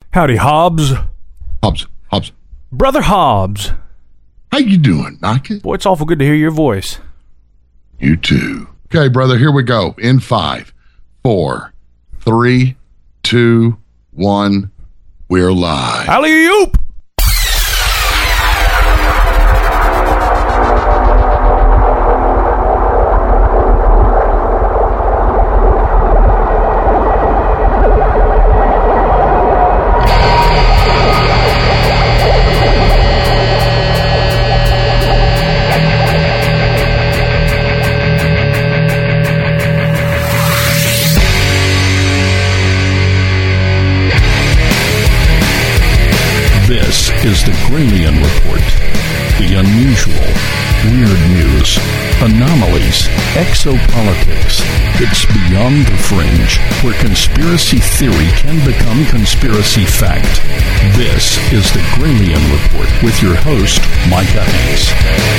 Howdy, Hobbs. Hobbs. Brother Hobbs. How you doing, Nike? Boy, it's awful good to hear your voice. You too. Okay, brother, here we go. In 5, 4, 3, 2, 1, we're live. Alley-oop! This is the Gralien Report. The unusual, weird news, anomalies, exopolitics. It's beyond the fringe, where conspiracy theory can become conspiracy fact. This is the Gralien Report with your host, Micah Hanks.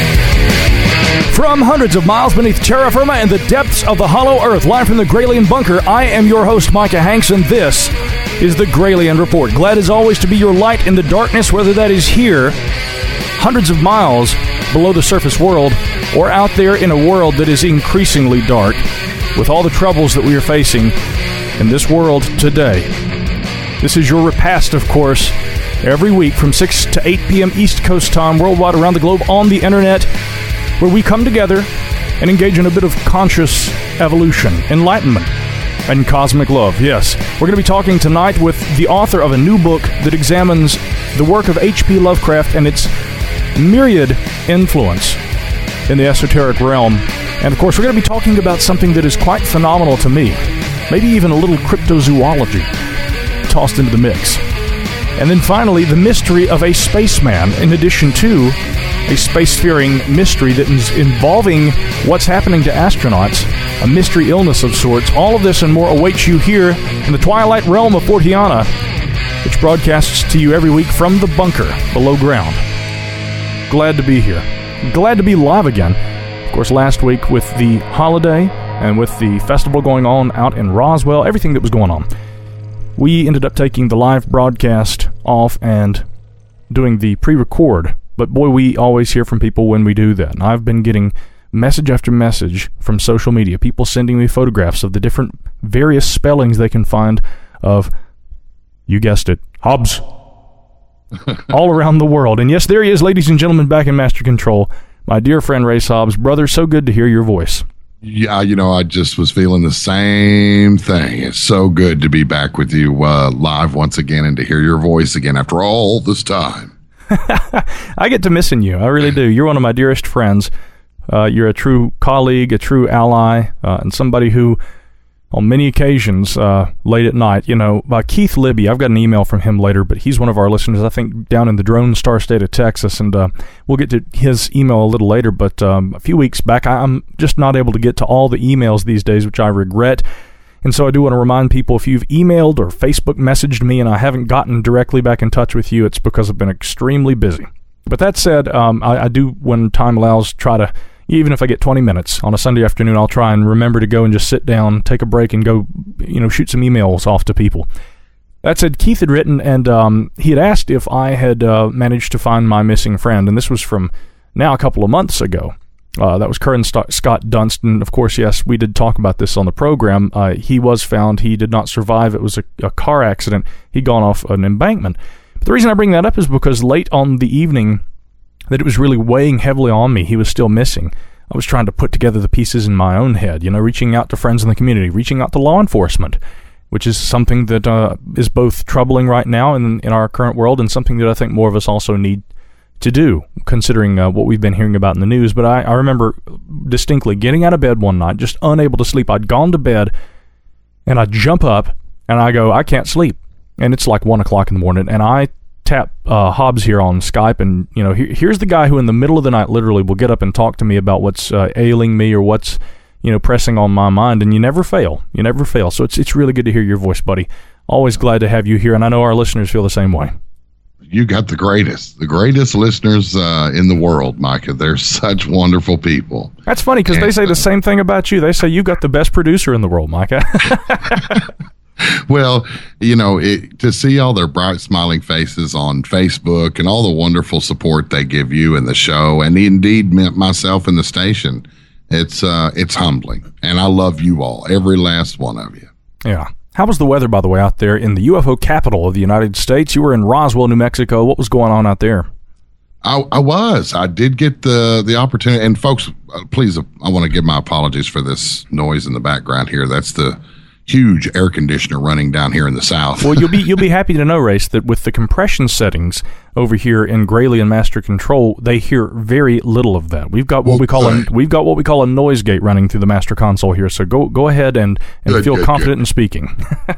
From hundreds of miles beneath terra firma and the depths of the hollow earth, live from the Gralien Bunker, I am your host, Micah Hanks, and this is the Gralien Report. Glad as always to be your light in the darkness, whether that is here, hundreds of miles below the surface world, or out there in a world that is increasingly dark, with all the troubles that we are facing in this world today. This is your repast, of course, every week from 6 to 8 p.m. East Coast time, worldwide around the globe on the internet, where we come together and engage in a bit of conscious evolution, enlightenment, and cosmic love. Yes, we're going to be talking tonight with the author of a new book that examines the work of H.P. Lovecraft and its myriad influence in the esoteric realm. And of course, we're going to be talking about something that is quite phenomenal to me, maybe even a little cryptozoology tossed into the mix. And then finally, the mystery of a spaceman, in addition to a spacefaring mystery that is involving what's happening to astronauts, a mystery illness of sorts. All of this and more awaits you here in the twilight realm of Fortiana, which broadcasts to you every week from the bunker below ground. Glad to be here. Glad to be live again. Of course, last week with the holiday and with the festival going on out in Roswell, everything that was going on, we ended up taking the live broadcast off and doing the pre-record. But boy, we always hear from people when we do that. And I've been getting message after message from social media, people sending me photographs of the different various spellings they can find of, you guessed it, Hobbs, all around the world. And yes, there he is, ladies and gentlemen, back in Master Control, my dear friend Ray Hobbs. Brother, so good to hear your voice. Yeah, I just was feeling the same thing. It's so good to be back with you live once again and to hear your voice again after all this time. I get to missing you. I really do. You're one of my dearest friends. You're a true colleague, a true ally, and somebody who, on many occasions, late at night, Keith Libby, I've got an email from him later, but he's one of our listeners, I think, down in the Drone Star State of Texas, and we'll get to his email a little later, but a few weeks back, I'm just not able to get to all the emails these days, which I regret. And so I do want to remind people, if you've emailed or Facebook messaged me and I haven't gotten directly back in touch with you, it's because I've been extremely busy. But that said, I do, when time allows, try to, even if I get 20 minutes on a Sunday afternoon, I'll try and remember to go and just sit down, take a break, and go, shoot some emails off to people. That said, Keith had written, and he had asked if I had managed to find my missing friend, and this was from now a couple of months ago. That was Curran Scott Dunstan. Of course, yes, we did talk about this on the program. He was found. He did not survive. It was a car accident. He'd gone off an embankment. But the reason I bring that up is because late on the evening that it was really weighing heavily on me, he was still missing. I was trying to put together the pieces in my own head, reaching out to friends in the community, reaching out to law enforcement, which is something that is both troubling right now in our current world and something that I think more of us also need to do, considering what we've been hearing about in the news. But I remember distinctly getting out of bed one night, just unable to sleep. I'd gone to bed, and I jump up, and I go, I can't sleep. And it's like 1 o'clock in the morning, and I tap Hobbs here on Skype, and here's the guy who in the middle of the night literally will get up and talk to me about what's ailing me or what's pressing on my mind, and you never fail. So it's really good to hear your voice, buddy. Always glad to have you here, and I know our listeners feel the same way. You got the greatest listeners in the world, Micah. They're such wonderful people. That's funny because they say the same thing about you. They say you got the best producer in the world, Micah. Well, to see all their bright, smiling faces on Facebook and all the wonderful support they give you and the show, and indeed myself and the station, it's humbling. And I love you all, every last one of you. Yeah. How was the weather, by the way, out there in the UFO capital of the United States? You were in Roswell, New Mexico. What was going on out there? I did get the opportunity. And folks, please, I want to give my apologies for this noise in the background here. That's the huge air conditioner running down here in the south. Well, you'll be happy to know, Race, that with the compression settings over here in Gralien Master Control, they hear very little of that. We've got what we call a noise gate running through the master console here. So go ahead and feel confident in speaking.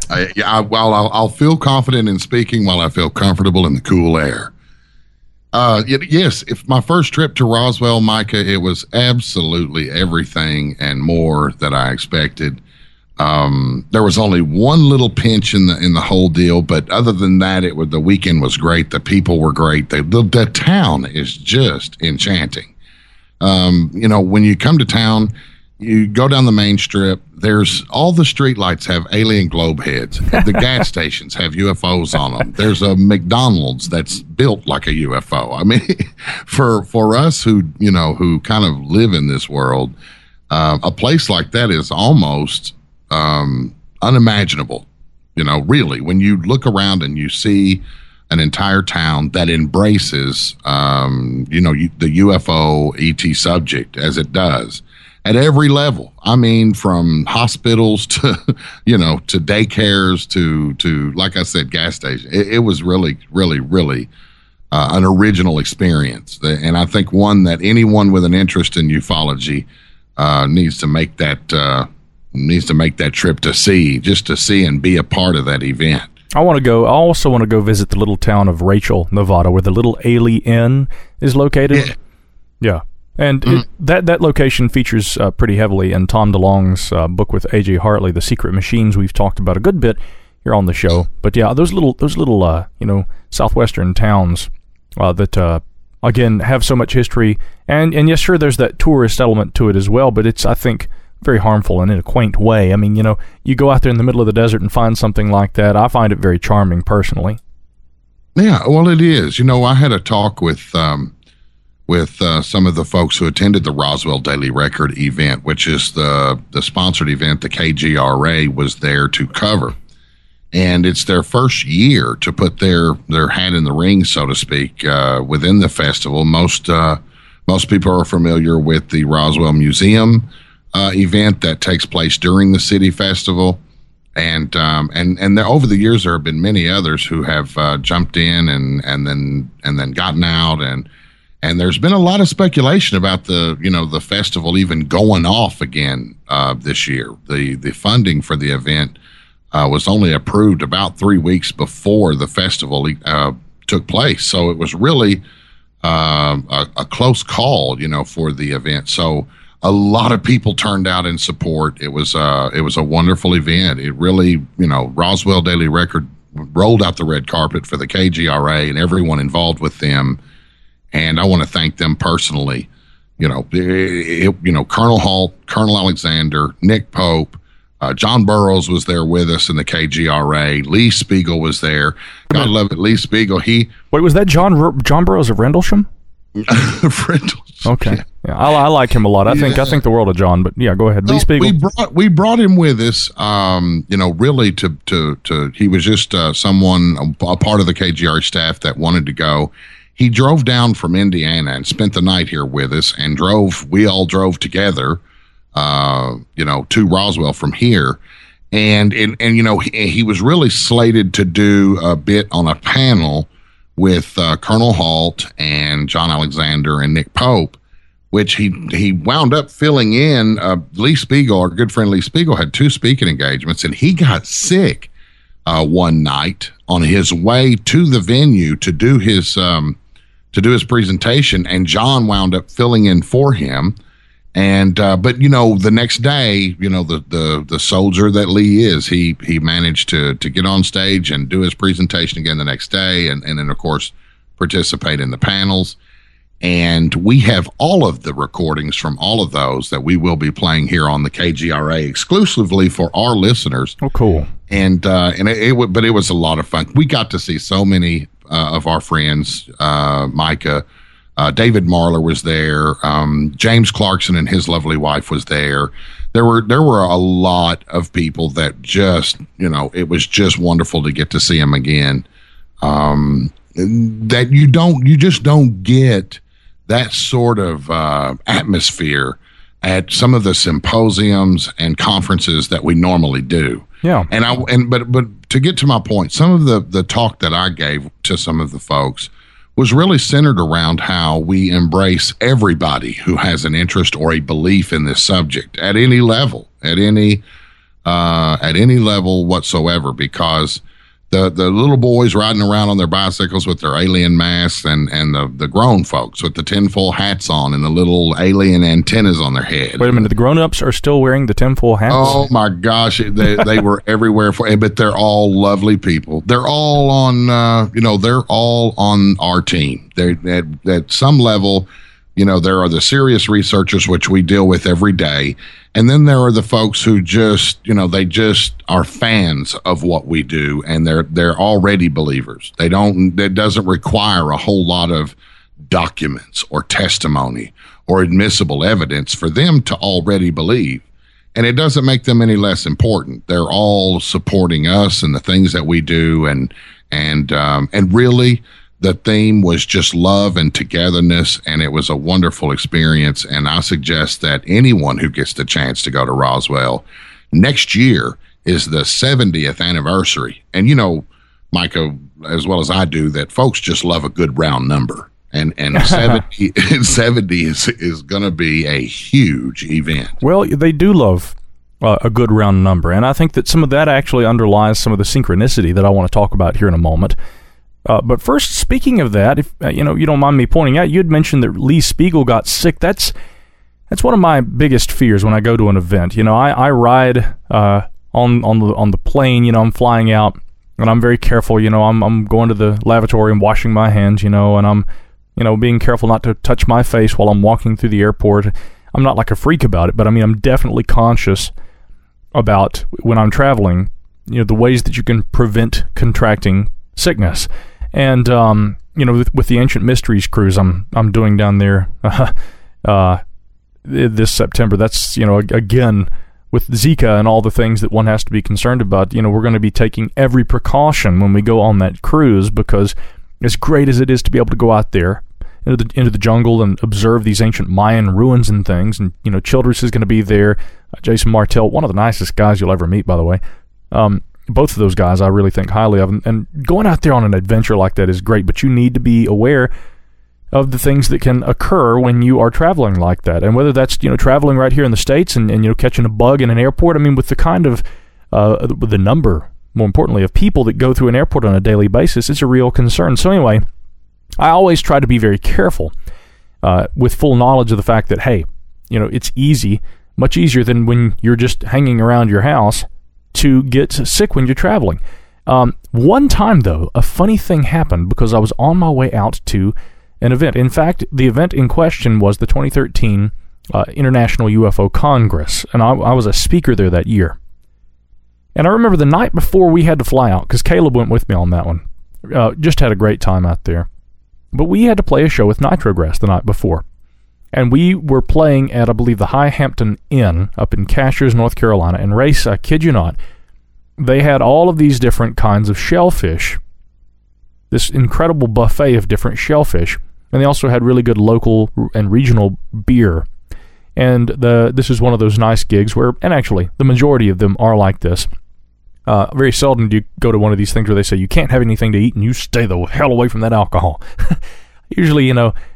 I'll feel confident in speaking while I feel comfortable in the cool air. Yes, if my first trip to Roswell, Micah, it was absolutely everything and more that I expected. There was only one little pinch in the whole deal, but other than that, the weekend was great. The people were great. The town is just enchanting. When you come to town, you go down the main strip. There's all the street lights have alien globe heads. The gas stations have UFOs on them. There's a McDonald's that's built like a UFO. I mean, for us who kind of live in this world, a place like that is almost unimaginable. Really, when you look around and you see an entire town that embraces, the UFO ET subject as it does at every level. I mean, from hospitals to, to daycares to, like I said, gas stations. It was really, really, really an original experience. And I think one that anyone with an interest in ufology needs to make that trip to see and be a part of that event. I also want to go visit the little town of Rachel, Nevada, where the Little Ailey Inn is located. Yeah. And that location features pretty heavily in Tom DeLonge's book with A.J. Hartley, The Secret Machines. We've talked about a good bit here on the show. But yeah, those little southwestern towns that again have so much history, and yes, sure, there's that tourist element to it as well. But it's, I think, very harmful and in a quaint way. I mean, you go out there in the middle of the desert and find something like that. I find it very charming personally. Yeah, well, it is. I had a talk with some of the folks who attended the Roswell Daily Record event, which is the sponsored event the KGRA was there to cover. And it's their first year to put their hat in the ring, so to speak, within the festival. Most people are familiar with the Roswell Museum event that takes place during the City Festival. And there, over the years, there have been many others who have jumped in and then gotten out, and there's been a lot of speculation about the festival even going off again this year. The funding for the event was only approved about 3 weeks before the festival took place, so it was really a close call, for the event. So a lot of people turned out in support. It was a wonderful event. It really, Roswell Daily Record rolled out the red carpet for the KGRA and everyone involved with them. And I want to thank them personally. Colonel Halt, Colonel Alexander, Nick Pope, John Burroughs was there with us in the KGRA. Lee Spiegel was there. God love it, Lee Spiegel. Wait, was that John Burroughs of Rendlesham? Rendlesham. Okay, yeah, I like him a lot. I think the world of John. But yeah, go ahead, Lee Spiegel. We brought him with us. Really to he was just someone, a part of the KGRA staff that wanted to go. He drove down from Indiana and spent the night here with us, and we all drove together, to Roswell from here. And he was really slated to do a bit on a panel with Colonel Halt and John Alexander and Nick Pope, which he wound up filling in. Lee Spiegel, our good friend Lee Spiegel, had 2 speaking engagements, and he got sick one night on his way to the venue to do his presentation, and John wound up filling in for him. And but the next day, the soldier that Lee is, he managed to get on stage and do his presentation again the next day, and then of course participate in the panels. And we have all of the recordings from all of those that we will be playing here on the KGRA exclusively for our listeners. Oh, cool. And it was a lot of fun. We got to see so many of our friends, Micah, David Marler was there. James Clarkson and his lovely wife was there. There were a lot of people that just, it was just wonderful to get to see them again. That you just don't get that sort of atmosphere at some of the symposiums and conferences that we normally do. Yeah. But to get to my point, some of the talk that I gave to some of the folks was really centered around how we embrace everybody who has an interest or a belief in this subject at any level, at any level whatsoever, because the little boys riding around on their bicycles with their alien masks and the grown folks with the tinfoil hats on and the little alien antennas on their head. Wait a minute, the grown-ups are still wearing the tinfoil hats? Oh my gosh, they were everywhere but they're all lovely people. They're all on they're all on our team. They're at some level, there are the serious researchers, which we deal with every day. And then there are the folks who just, they just are fans of what we do, and they're already believers. It doesn't require a whole lot of documents or testimony or admissible evidence for them to already believe. And it doesn't make them any less important. They're all supporting us and the things that we do, and really, the theme was just love and togetherness, and it was a wonderful experience. And I suggest that anyone who gets the chance to go to Roswell, next year is the 70th anniversary. And Micah, as well as I do, that folks just love a good round number. And 70 is going to be a huge event. Well, they do love a good round number. And I think that some of that actually underlies some of the synchronicity that I want to talk about here in a moment. But first, speaking of that, if you don't mind me pointing out, you had mentioned that Lee Spiegel got sick. That's one of my biggest fears when I go to an event. I ride on the plane. I'm flying out, and I'm very careful. I'm going to the lavatory and washing my hands. And I'm being careful not to touch my face while I'm walking through the airport. I'm not like a freak about it, but I'm definitely conscious about when I'm traveling. The ways that you can prevent contracting sickness. And with the Ancient Mysteries cruise I'm doing down there this September, that's again with Zika and all the things that one has to be concerned about. We're going to be taking every precaution when we go on that cruise, because as great as it is to be able to go out there into the jungle and observe these ancient Mayan ruins and things, and Childress is going to be there, Jason Martell, one of the nicest guys you'll ever meet, by the way. Both of those guys I really think highly of, and going out there on an adventure like that is great, but you need to be aware of the things that can occur when you are traveling like that, and whether that's traveling right here in the States and catching a bug in an airport. With the kind of the number, more importantly, of people that go through an airport on a daily basis, it's a real concern. So anyway, I always try to be very careful with full knowledge of the fact that, hey, it's easy, much easier than when you're just hanging around your house, to get sick when you're traveling. One time, though, a funny thing happened because I was on my way out to an event. In fact, the event in question was the 2013 International UFO Congress, and I was a speaker there that year. And I remember the night before we had to fly out, because Caleb went with me on that one, just had a great time out there. But we had to play a show with Nitrograss the night before. And we were playing at, I believe, the High Hampton Inn up in Cashiers, North Carolina. And Race, I kid you not, they had all of these different kinds of shellfish, this incredible buffet of different shellfish. And they also had really good local and regional beer. And this is one of those nice gigs where, and actually, the majority of them are like this. Very seldom do you go to one of these things where they say you can't have anything to eat and you stay the hell away from that alcohol. Usually,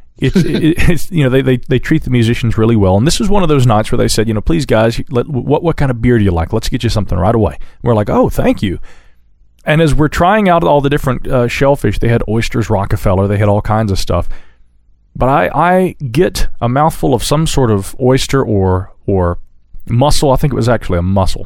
it's they treat the musicians really well, and this is one of those nights where they said, please guys, what kind of beer do you like? Let's get you something right away. And we're like, oh, thank you. And as we're trying out all the different shellfish, they had oysters, Rockefeller, they had all kinds of stuff. But I get a mouthful of some sort of oyster or mussel. I think it was actually a mussel.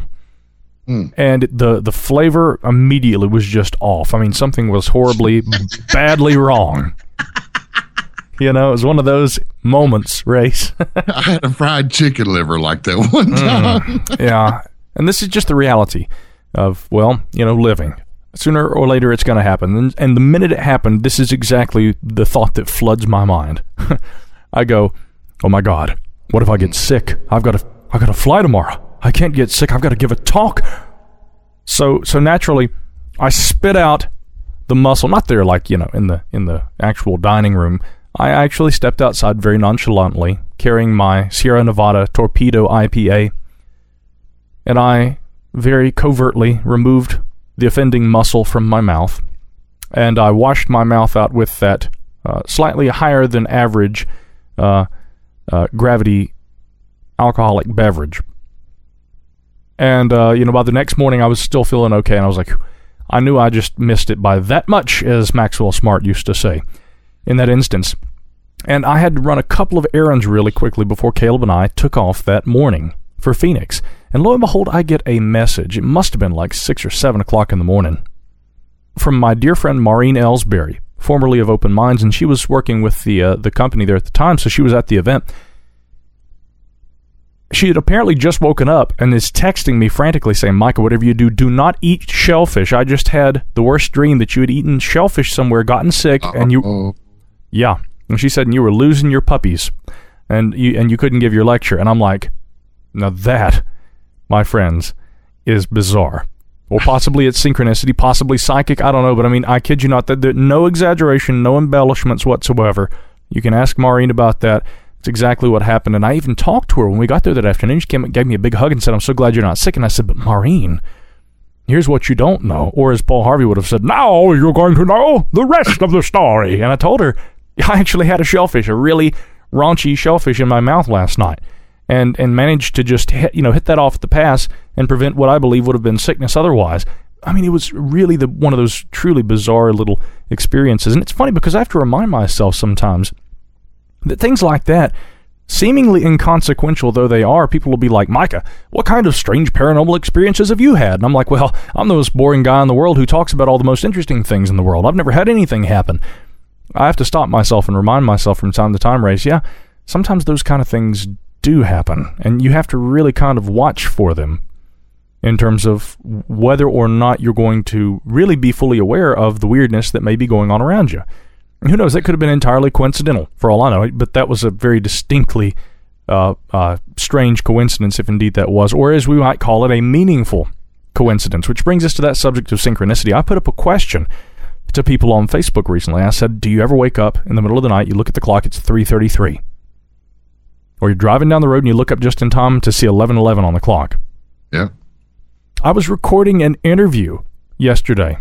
And the flavor immediately was just off. Something was horribly, badly wrong. You know, it was one of those moments, Race. I had a fried chicken liver like that one time. Yeah. And this is just the reality of, well, you know, living. Sooner or later, it's going to happen. And the minute it happened, this is exactly the thought that floods my mind. I go, oh my God, what if I get sick? I've got to fly tomorrow. I can't get sick. I've got to give a talk. So naturally, I spit out the muscle, not there like, you know, in the actual dining room. I actually stepped outside very nonchalantly, carrying my Sierra Nevada Torpedo IPA, and I very covertly removed the offending muscle from my mouth, and I washed my mouth out with that slightly higher than average gravity alcoholic beverage. And, you know, by the next morning, I was still feeling okay, and I was like, I knew I just missed it by that much, as Maxwell Smart used to say in that instance. And I had to run a couple of errands really quickly before Caleb and I took off that morning for Phoenix. And lo and behold, I get a message. It must have been like 6 or 7 o'clock in the morning from my dear friend Maureen Ellsbury, formerly of Open Minds, and she was working with the company there at the time, so she was at the event. She had apparently just woken up and is texting me frantically saying, Micah, whatever you do not eat shellfish. I just had the worst dream that you had eaten shellfish somewhere, gotten sick, and you... Yeah. And she said, and you were losing your puppies, and you couldn't give your lecture. And I'm like, now that, my friends, is bizarre. Or possibly it's synchronicity, possibly psychic, I don't know. But I mean, I kid you not, that no exaggeration, no embellishments whatsoever. You can ask Maureen about that. It's exactly what happened. And I even talked to her when we got there that afternoon. She came and gave me a big hug and said, I'm so glad you're not sick. And I said, but Maureen, here's what you don't know. Or as Paul Harvey would have said, now you're going to know the rest of the story. And I told her, I actually had a shellfish, a really raunchy shellfish in my mouth last night. And managed to just hit that off the pass and prevent what I believe would have been sickness otherwise. I mean, it was really one of those truly bizarre little experiences. And it's funny because I have to remind myself sometimes that things like that, seemingly inconsequential though they are, people will be like, Micah, what kind of strange paranormal experiences have you had? And I'm like, well, I'm the most boring guy in the world who talks about all the most interesting things in the world. I've never had anything happen. I have to stop myself and remind myself from time to time, Race, yeah, sometimes those kind of things do happen, and you have to really kind of watch for them in terms of whether or not you're going to really be fully aware of the weirdness that may be going on around you. Who knows, that could have been entirely coincidental, for all I know, but that was a very distinctly strange coincidence, if indeed that was, or as we might call it, a meaningful coincidence, which brings us to that subject of synchronicity. I put up a question to people on Facebook recently. I said, do you ever wake up in the middle of the night, you look at the clock, it's 3:33, or you're driving down the road and you look up just in time to see 11:11 on the clock? Yeah. I was recording an interview yesterday,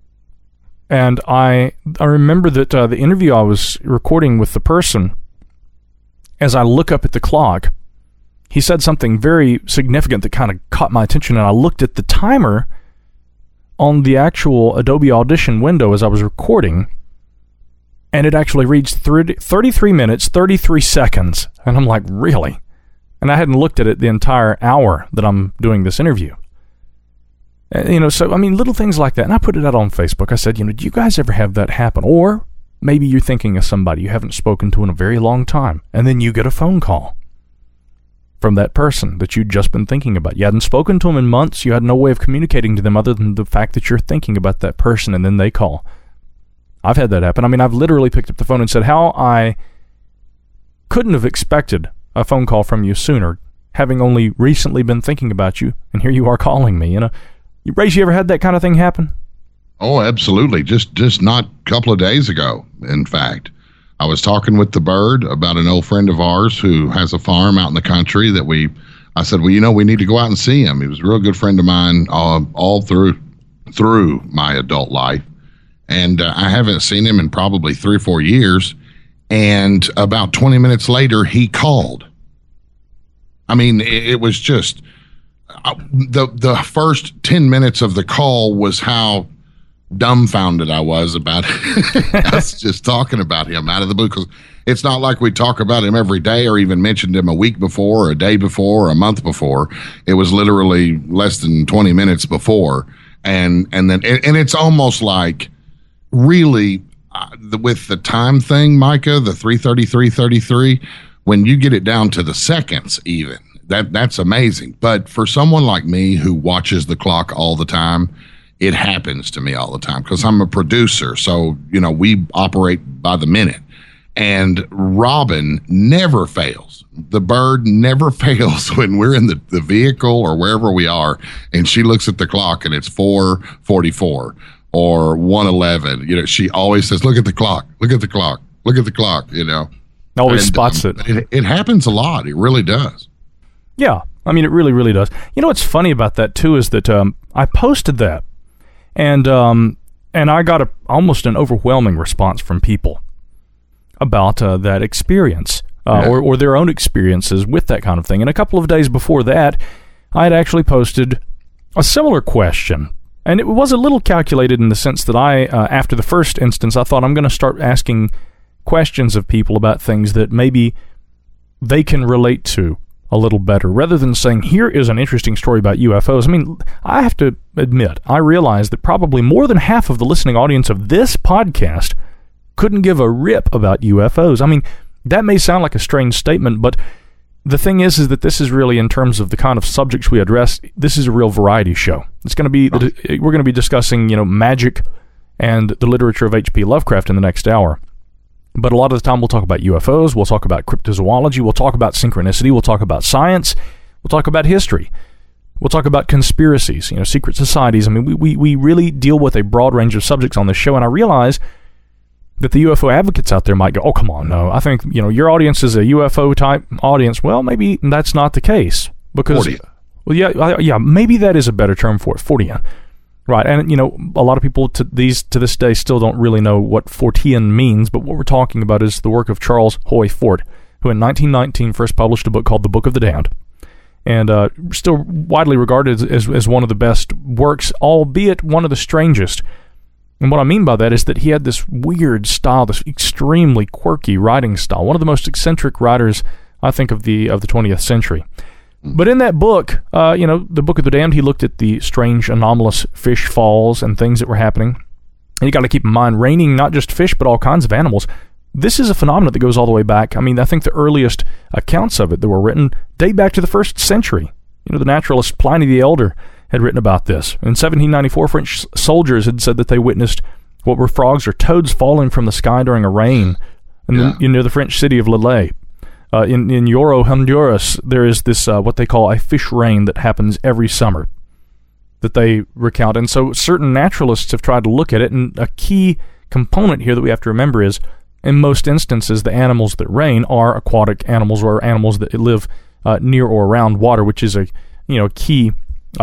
and I remember that the interview I was recording with the person, as I look up at the clock, he said something very significant that kind of caught my attention, and I looked at the timer on the actual Adobe Audition window as I was recording, and it actually reads 33 minutes, 33 seconds. And I'm like, really? And I hadn't looked at it the entire hour that I'm doing this interview. So, I mean, little things like that. And I put it out on Facebook. I said, do you guys ever have that happen? Or maybe you're thinking of somebody you haven't spoken to in a very long time, and then you get a phone call from that person that you'd just been thinking about. You hadn't spoken to them in months. You had no way of communicating to them other than the fact that you're thinking about that person, and then they call. I've had that happen. I mean, I've literally picked up the phone and said how I couldn't have expected a phone call from you sooner, having only recently been thinking about you, and here you are calling me. Race, you ever had that kind of thing happen? Oh, absolutely. Just not a couple of days ago, in fact. I was talking with the Bird about an old friend of ours who has a farm out in the country that I said, well, we need to go out and see him. He was a real good friend of mine all through my adult life. And I haven't seen him in probably 3 or 4 years. And about 20 minutes later, he called. I mean, it was just the first 10 minutes of the call was how dumbfounded I was about us just talking about him out of the blue, because it's not like we talk about him every day or even mentioned him a week before, or a day before, or a month before. It was literally less than 20 minutes before. And it's almost like, really, with the time thing, Micah, the 3:33, when you get it down to the seconds, even that's amazing. But for someone like me who watches the clock all the time, it happens to me all the time because I'm a producer. So, we operate by the minute. And Robin never fails. The bird never fails when we're in the vehicle or wherever we are, and she looks at the clock and it's 4:44 or 1:11. She always says, look at the clock, look at the clock, look at the clock, Always spots it. It happens a lot. It really does. Yeah. I mean, it really, really does. What's funny about that, too, is that I posted that, and I got almost an overwhelming response from people about that experience or their own experiences with that kind of thing. And a couple of days before that, I had actually posted a similar question. And it was a little calculated in the sense that after the first instance, I thought I'm going to start asking questions of people about things that maybe they can relate to a little better, rather than saying, here is an interesting story about UFOs. I mean, I have to admit, I realize that probably more than half of the listening audience of this podcast couldn't give a rip about UFOs. I mean, that may sound like a strange statement, but the thing is that this is really, in terms of the kind of subjects we address, this is a real variety show. It's going to be, we're going to be discussing, magic and the literature of H.P. Lovecraft in the next hour. But a lot of the time we'll talk about UFOs, we'll talk about cryptozoology, we'll talk about synchronicity, we'll talk about science, we'll talk about history, we'll talk about conspiracies, secret societies. I mean, we really deal with a broad range of subjects on this show, and I realize that the UFO advocates out there might go, oh, come on, no, I think, your audience is a UFO-type audience. Well, maybe that's not the case. Because, Fortean. Well, yeah, maybe that is a better term for it, Fortean. Right, and, a lot of people to this day still don't really know what Fortean means, but what we're talking about is the work of Charles Hoy Fort, who in 1919 first published a book called The Book of the Damned, and still widely regarded as one of the best works, albeit one of the strangest. And what I mean by that is that he had this weird style, this extremely quirky writing style, one of the most eccentric writers, I think, of the 20th century. But in that book, the Book of the Damned, he looked at the strange, anomalous fish falls and things that were happening. And you got to keep in mind, raining not just fish, but all kinds of animals. This is a phenomenon that goes all the way back. I mean, I think the earliest accounts of it that were written date back to the 1st century. The naturalist Pliny the Elder had written about this. In 1794, French soldiers had said that they witnessed what were frogs or toads falling from the sky during a rain near the French city of Lille. In Yoro, Honduras, there is this, what they call a fish rain that happens every summer that they recount. And so certain naturalists have tried to look at it, and a key component here that we have to remember is, in most instances, the animals that rain are aquatic animals or animals that live near or around water, which is a key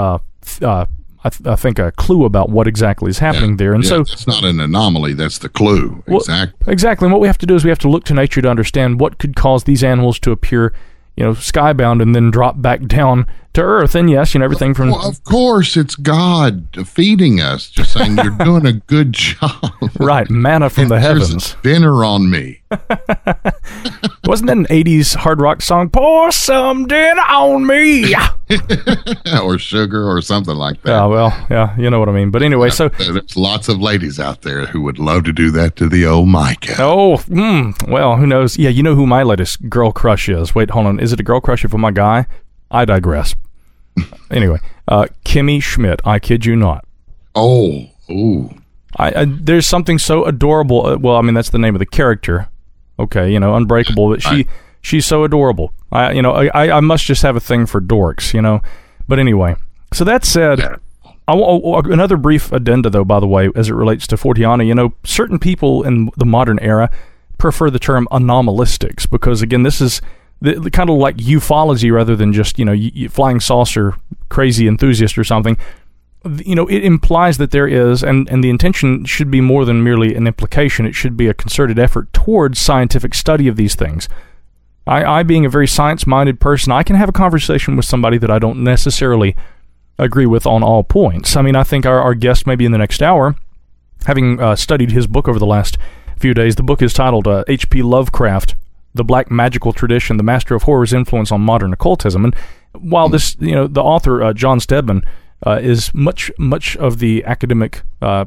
I think a clue about what exactly is happening there. And so it's not an anomaly, that's the clue. Exactly. And what we have to do is we have to look to nature to understand what could cause these animals to appear, skybound and then drop back down to earth. And yes, everything from... Well, of course, it's God feeding us, just saying you're doing a good job. Right, manna from the heavens. Dinner on me. Wasn't that an 80s hard rock song? Pour some dinner on me. Or sugar or something like that. Yeah, well, yeah, you know what I mean. But anyway, so... There's lots of ladies out there who would love to do that to the old Micah. Oh, well, who knows? Yeah, you know who my latest girl crush is. Wait, hold on. Is it a girl crush for my guy? I digress. Anyway, Kimmy Schmidt, I kid you not. Oh, ooh. There's something so adorable. Well, I mean, that's the name of the character. Okay, Unbreakable, but she's so adorable. I must just have a thing for dorks, But anyway, so that said, another brief addenda, though, by the way, as it relates to Forteana, certain people in the modern era prefer the term anomalistics because, again, this is the kind of like ufology rather than just, flying saucer crazy enthusiast or something. It implies that there is, and the intention should be more than merely an implication. It should be a concerted effort towards scientific study of these things. I being a very science-minded person, I can have a conversation with somebody that I don't necessarily agree with on all points. I mean, I think our guest maybe in the next hour, having studied his book over the last few days, the book is titled H.P. Lovecraft, The Black Magical Tradition, The Master of Horror's Influence on Modern Occultism. And while this, the author, John Stedman, is much of the academic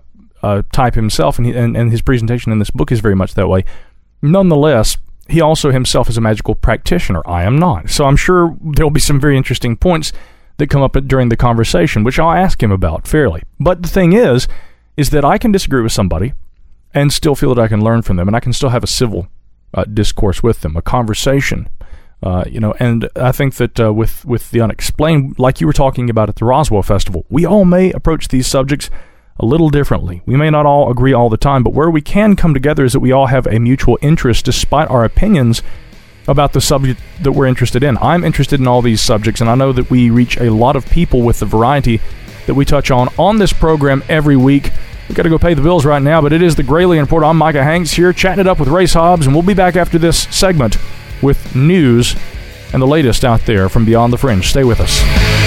type himself, and his presentation in this book is very much that way. Nonetheless, he also himself is a magical practitioner. I am not. So I'm sure there will be some very interesting points that come up during the conversation, which I'll ask him about fairly. But the thing is that I can disagree with somebody and still feel that I can learn from them, and I can still have a civil discourse with them, a conversation. And I think that with the unexplained, like you were talking about at the Roswell Festival, we all may approach these subjects a little differently. We may not all agree all the time, but where we can come together is that we all have a mutual interest despite our opinions about the subject that we're interested in. I'm interested in all these subjects, and I know that we reach a lot of people with the variety that we touch on this program every week. We've got to go pay the bills right now, but it is the Gralien Report. I'm Micah Hanks here, chatting it up with Race Hobbs, and we'll be back after this segment with news and the latest out there from Beyond the Fringe. Stay with us.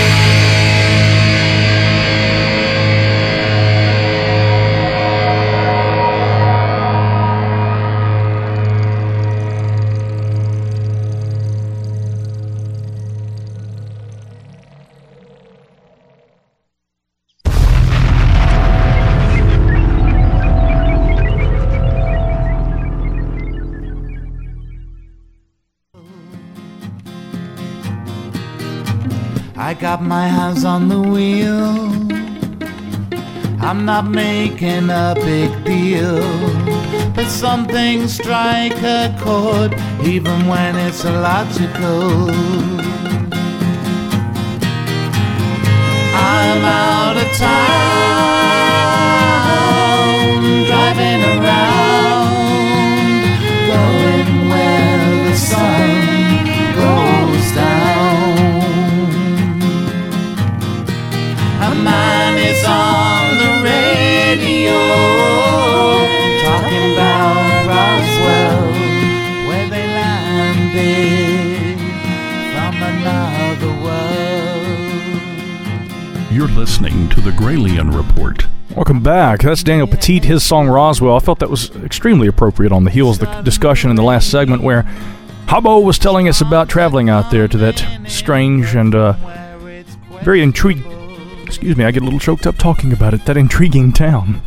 I got my hands on the wheel. I'm not making a big deal, but some things strike a chord even when it's illogical. I'm out of town, driving around, going where the sun goes down. A man is on the radio talking about Roswell, where they landed from another world. You're listening to the Gralien Report. Welcome back. That's Daniel Petit, his song Roswell. I felt that was extremely appropriate on the heels of the discussion in the last segment where Habbo was telling us about traveling out there to that strange and very intriguing... Excuse me, I get a little choked up talking about it. That intriguing town.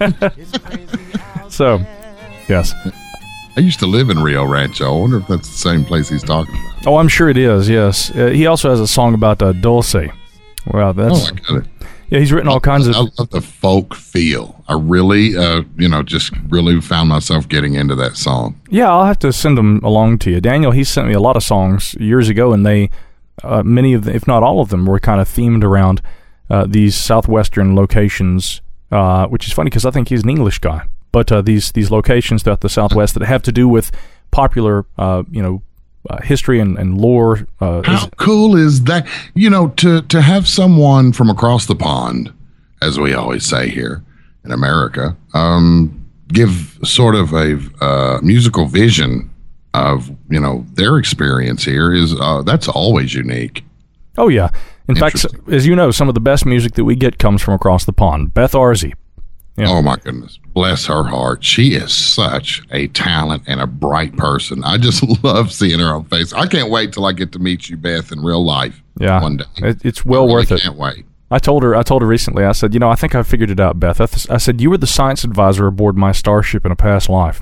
So, yes. I used to live in Rio Rancho. I wonder if that's the same place he's talking about. Oh, I'm sure it is, yes. He also has a song about Dulce. Well, that's... Oh, I got it. Yeah, he's written all kinds of... I love the folk feel. I really, just really found myself getting into that song. Yeah, I'll have to send them along to you. Daniel, he sent me a lot of songs years ago, and they, many of them, if not all of them, were kind of themed around these southwestern locations, which is funny because I think he's an English guy. But these locations throughout the Southwest that have to do with popular, history and lore. How cool is that? To have someone from across the pond, as we always say here in America, give sort of a musical vision of their experience here is that's always unique. Oh yeah. In fact, as you know, some of the best music that we get comes from across the pond. Beth Arzy. Yeah. Oh, my goodness. Bless her heart. She is such a talent and a bright person. I just love seeing her on face. I can't wait till I get to meet you, Beth, in real life one day. It's well worth it. I can't wait. I told her recently, I said, I think I figured it out, Beth. I said, you were the science advisor aboard my starship in a past life.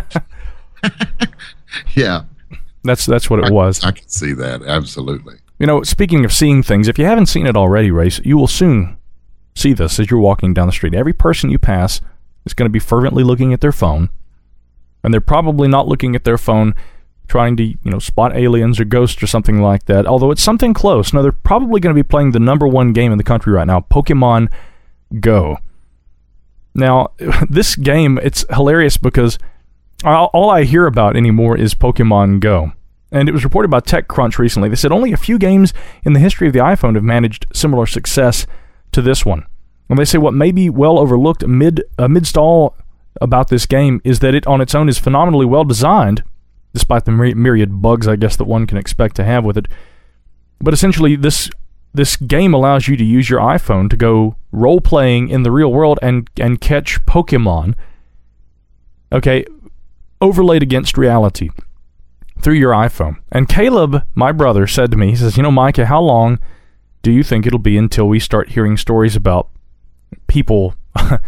Yeah. That's what it was. I can see that. Absolutely. Speaking of seeing things, if you haven't seen it already, Race, you will soon see this as you're walking down the street. Every person you pass is going to be fervently looking at their phone, and they're probably not looking at their phone trying to, spot aliens or ghosts or something like that, although it's something close. No, they're probably going to be playing the number one game in the country right now, Pokemon Go. Now, this game, it's hilarious because all I hear about anymore is Pokemon Go. And it was reported by TechCrunch recently. They said only a few games in the history of the iPhone have managed similar success to this one. And they say what may be well overlooked amidst all about this game is that it on its own is phenomenally well designed, despite the myriad bugs, I guess, that one can expect to have with it. But essentially, this game allows you to use your iPhone to go role-playing in the real world and catch Pokemon, okay, overlaid against reality through your iPhone. And Caleb, my brother, said to me, he says, Micah, how long do you think it'll be until we start hearing stories about people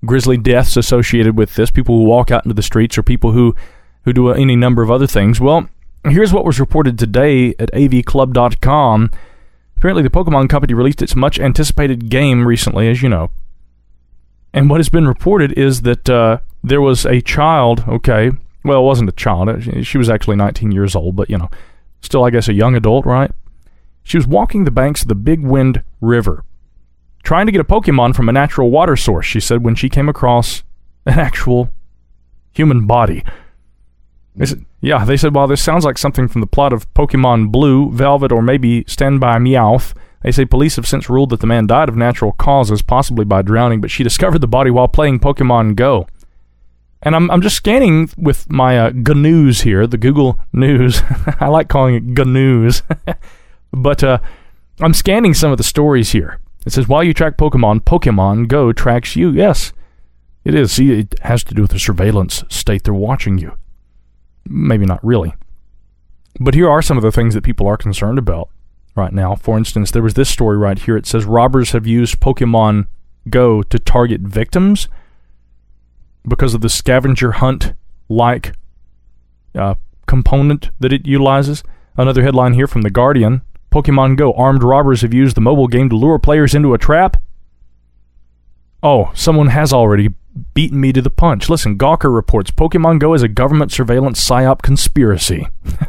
grisly deaths associated with this, people who walk out into the streets or people who do any number of other things. Well, here's what was reported today at avclub.com. Apparently, the Pokemon Company released its much-anticipated game recently, as you know. And what has been reported is that there was a child, okay, well, it wasn't a child. She was actually 19 years old, but, still, I guess, a young adult, right? She was walking the banks of the Big Wind River, trying to get a Pokemon from a natural water source, she said, when she came across an actual human body. They said, while this sounds like something from the plot of Pokemon Blue, Velvet, or maybe Stand By Meowth, they say police have since ruled that the man died of natural causes, possibly by drowning, but she discovered the body while playing Pokemon Go. And I'm just scanning with my GNews here, the Google News. I like calling it GNews. But I'm scanning some of the stories here. It says, while you track Pokemon, Pokemon Go tracks you. Yes, it is. See, it has to do with the surveillance state they're watching you. Maybe not really. But here are some of the things that people are concerned about right now. For instance, there was this story right here. It says robbers have used Pokemon Go to target victims because of the scavenger hunt-like component that it utilizes. Another headline here from The Guardian. Pokemon Go, armed robbers have used the mobile game to lure players into a trap. Oh, someone has already beaten me to the punch. Listen, Gawker reports Pokemon Go is a government surveillance psyop conspiracy.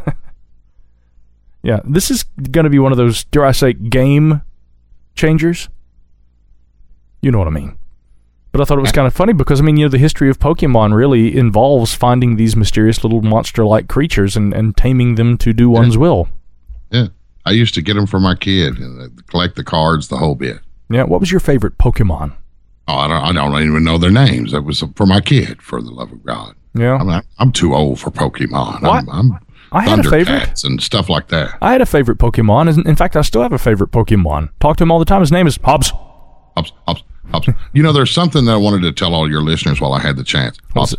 Yeah, this is going to be one of those, dare I say, game changers. You know what I mean. But I thought it was kind of funny because, the history of Pokemon really involves finding these mysterious little monster-like creatures and taming them to do one's will. Yeah, I used to get them for my kid, and collect the cards, the whole bit. Yeah, what was your favorite Pokemon? Oh, I don't even know their names. That was for my kid, for the love of God. Yeah. I'm too old for Pokemon. What? I had a favorite. And stuff like that. I had a favorite Pokemon. In fact, I still have a favorite Pokemon. Talk to him all the time. His name is Hobbs. Hobbs. There's something that I wanted to tell all your listeners while I had the chance. Hobbs.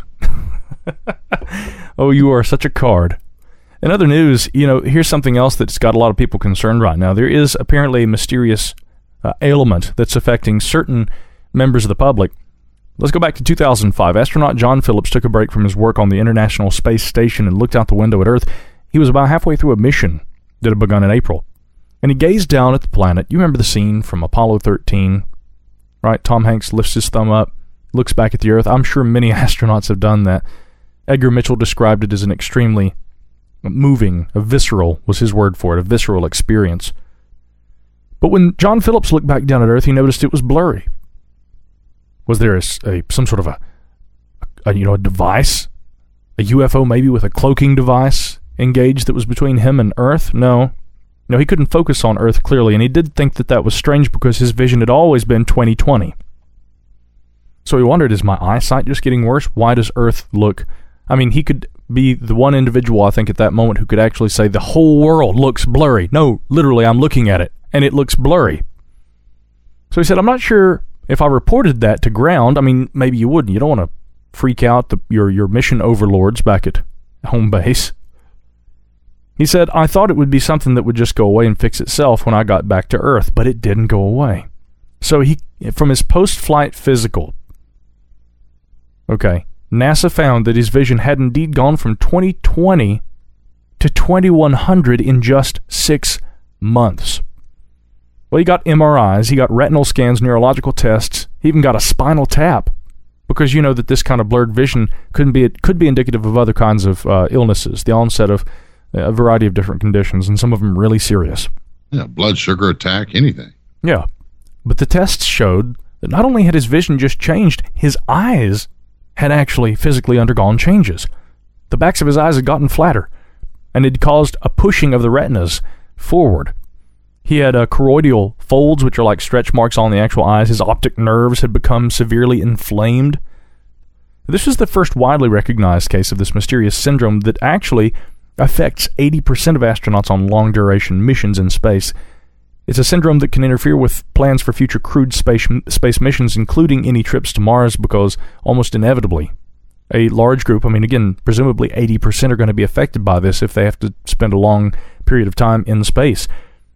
Oh, you are such a card. In other news, here's something else that's got a lot of people concerned right now. There is apparently a mysterious ailment that's affecting certain members of the public. Let's go back to 2005. Astronaut John Phillips took a break from his work on the International Space Station and looked out the window at Earth. He was about halfway through a mission that had begun in April. And he gazed down at the planet. You remember the scene from Apollo 13, right? Tom Hanks lifts his thumb up, looks back at the Earth. I'm sure many astronauts have done that. Edgar Mitchell described it as an extremely moving, a visceral was his word for it, a visceral experience. But when John Phillips looked back down at Earth, he noticed it was blurry. Was there some sort of a device, a UFO maybe with a cloaking device engaged that was between him and Earth? No, he couldn't focus on Earth clearly, and he did think that was strange because his vision had always been 20/20. So he wondered, is my eyesight just getting worse? Why does Earth look... he could be the one individual, I think, at that moment who could actually say the whole world looks blurry. No, literally, I'm looking at it, and it looks blurry. So he said, I'm not sure if I reported that to ground. Maybe you wouldn't. You don't want to freak out your mission overlords back at home base. He said, I thought it would be something that would just go away and fix itself when I got back to Earth, but it didn't go away. So from his post-flight physical, NASA found that his vision had indeed gone from 20/20 to 2100 in just 6 months. Well, he got MRIs, he got retinal scans, neurological tests, he even got a spinal tap, because you know that this kind of blurred vision could be indicative of other kinds of illnesses, the onset of a variety of different conditions, and some of them really serious. Yeah, blood sugar attack, anything. Yeah, but the tests showed that not only had his vision just changed, his eyes had actually physically undergone changes. The backs of his eyes had gotten flatter, and it caused a pushing of the retinas forward. He had choroidal folds, which are like stretch marks on the actual eyes. His optic nerves had become severely inflamed. This is the first widely recognized case of this mysterious syndrome that actually affects 80% of astronauts on long-duration missions in space. It's a syndrome that can interfere with plans for future crewed space missions, including any trips to Mars, because almost inevitably, a large group, presumably 80% are going to be affected by this if they have to spend a long period of time in space.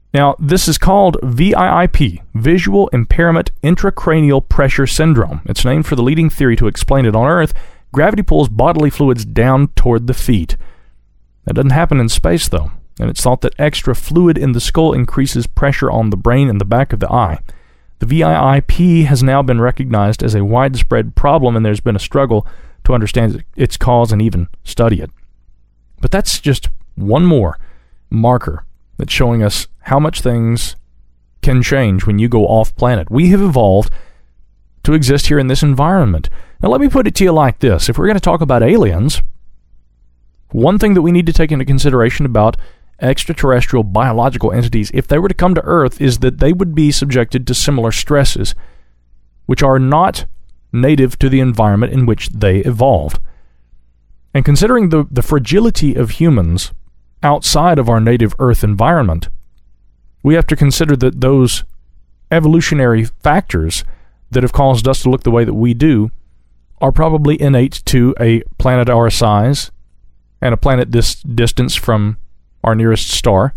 Now, this is called VIIP, Visual Impairment Intracranial Pressure Syndrome. It's named for the leading theory to explain it on Earth. Gravity pulls bodily fluids down toward the feet. That doesn't happen in space, though, and it's thought that extra fluid in the skull increases pressure on the brain and the back of the eye. The VIIP has now been recognized as a widespread problem, and there's been a struggle to understand its cause and even study it. But that's just one more marker that's showing us how much things can change when you go off-planet. We have evolved to exist here in this environment. Now, let me put it to you like this. If we're going to talk about aliens, one thing that we need to take into consideration about extraterrestrial biological entities, if they were to come to Earth, is that they would be subjected to similar stresses, which are not native to the environment in which they evolved. And considering the fragility of humans outside of our native Earth environment, we have to consider that those evolutionary factors that have caused us to look the way that we do are probably innate to a planet our size and a planet this distance from our nearest star.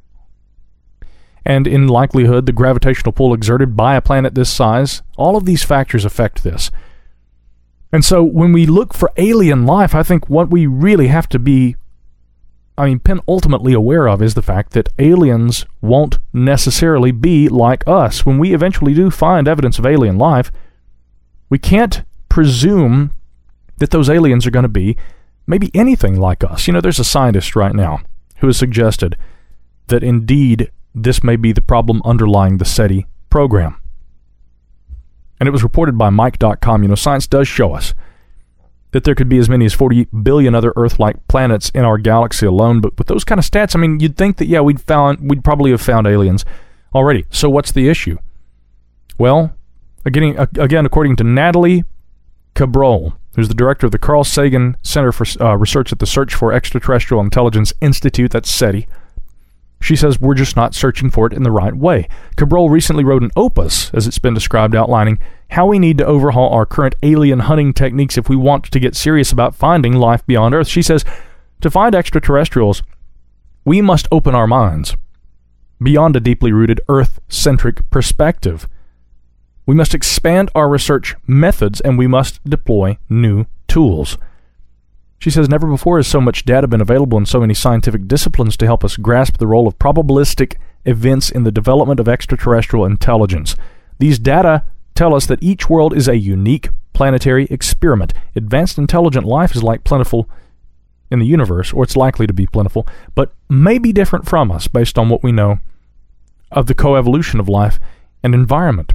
And in likelihood, the gravitational pull exerted by a planet this size, all of these factors affect this. And so when we look for alien life, I think what we really have to be ultimately aware of is the fact that aliens won't necessarily be like us. When we eventually do find evidence of alien life, we can't presume that those aliens are going to be maybe anything like us. There's a scientist right now who has suggested that indeed this may be the problem underlying the SETI program. And it was reported by Mike.com. Science does show us that there could be as many as 40 billion other Earth-like planets in our galaxy alone. But with those kind of stats, you'd think that, we'd probably have found aliens already. So what's the issue? Well, again, according to Natalie Cabral, who's the director of the Carl Sagan Center for Research at the Search for Extraterrestrial Intelligence Institute, that's SETI, she says we're just not searching for it in the right way. Cabral recently wrote an opus, as it's been described, outlining how we need to overhaul our current alien hunting techniques if we want to get serious about finding life beyond Earth. She says, to find extraterrestrials, we must open our minds beyond a deeply rooted Earth-centric perspective. We must expand our research methods, and we must deploy new tools. She says, never before has so much data been available in so many scientific disciplines to help us grasp the role of probabilistic events in the development of extraterrestrial intelligence. These data tell us that each world is a unique planetary experiment. Advanced intelligent life is plentiful in the universe, or it's likely to be plentiful, but may be different from us based on what we know of the coevolution of life and environment.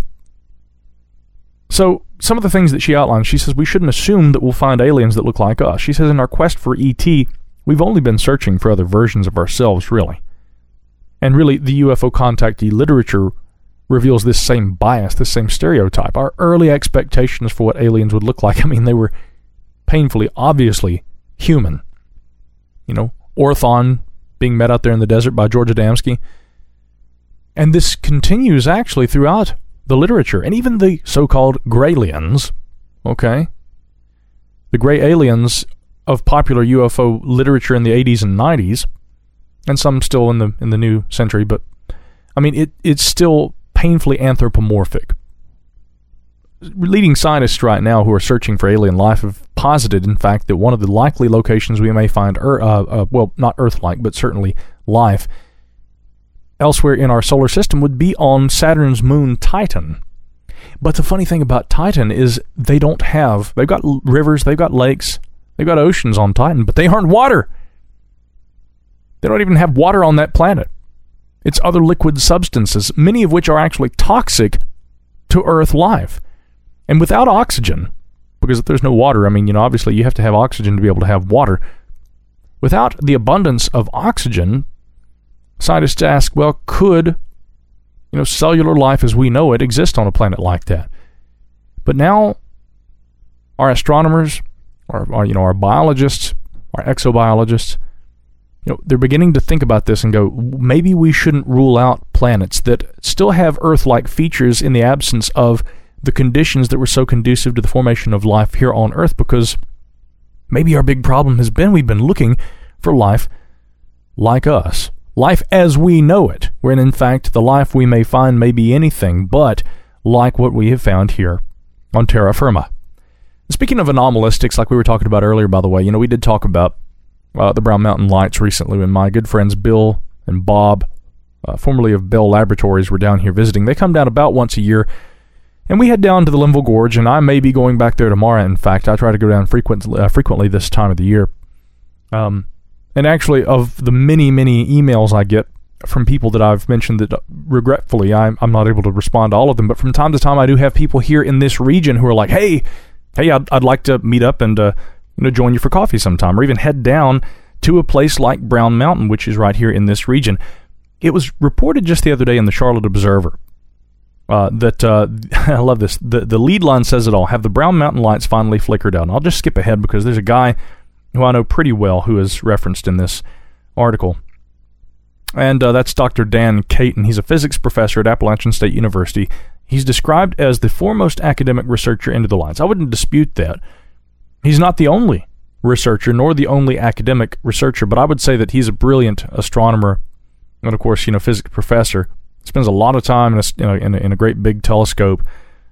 So, some of the things that she outlines, she says we shouldn't assume that we'll find aliens that look like us. She says in our quest for E.T., we've only been searching for other versions of ourselves, really. And really, the UFO contactee literature reveals this same bias, this same stereotype. Our early expectations for what aliens would look like, they were painfully, obviously human. Orthon being met out there in the desert by George Adamski. And this continues actually throughout the literature, and even the so-called Graylians, okay? The gray aliens of popular UFO literature in the 80s and 90s, and some still in the new century, but, it's still painfully anthropomorphic. Leading scientists right now who are searching for alien life have posited, in fact, that one of the likely locations we may find, not Earth-like, but certainly life, elsewhere in our solar system would be on Saturn's moon Titan. But the funny thing about Titan is they've got rivers, they've got lakes, they've got oceans on Titan, but they aren't water. They don't even have water on that planet. It's other liquid substances, many of which are actually toxic to Earth life. And without oxygen, because if there's no water, obviously you have to have oxygen to be able to have water. Without the abundance of oxygen, scientists ask, well, could, cellular life as we know it exist on a planet like that? But now, our astronomers, our biologists, our exobiologists, they're beginning to think about this and go, maybe we shouldn't rule out planets that still have Earth-like features in the absence of the conditions that were so conducive to the formation of life here on Earth, because maybe our big problem has been we've been looking for life like us, life as we know it, when in fact the life we may find may be anything but like what we have found here on terra firma. Speaking of anomalistics, like we were talking about earlier, by the way, we did talk about the Brown Mountain Lights recently when my good friends Bill and Bob, formerly of Bell Laboratories, were down here visiting. They come down about once a year, and we head down to the Linville Gorge, and I may be going back there tomorrow. In fact, I try to go down frequently this time of the year. And actually, of the many, many emails I get from people that I've mentioned that, regretfully, I'm not able to respond to all of them, but from time to time I do have people here in this region who are like, hey, I'd like to meet up and join you for coffee sometime, or even head down to a place like Brown Mountain, which is right here in this region. It was reported just the other day in the Charlotte Observer that, I love this, the lead line says it all, have the Brown Mountain Lights finally flickered out? And I'll just skip ahead because there's a guy who I know pretty well who is referenced in this article. And that's Dr. Dan Caton. He's a physics professor at Appalachian State University. He's described as the foremost academic researcher into the lights. I wouldn't dispute that. He's not the only researcher, nor the only academic researcher, but I would say that he's a brilliant astronomer and, of course, physics professor. Spends a lot of time in a great big telescope.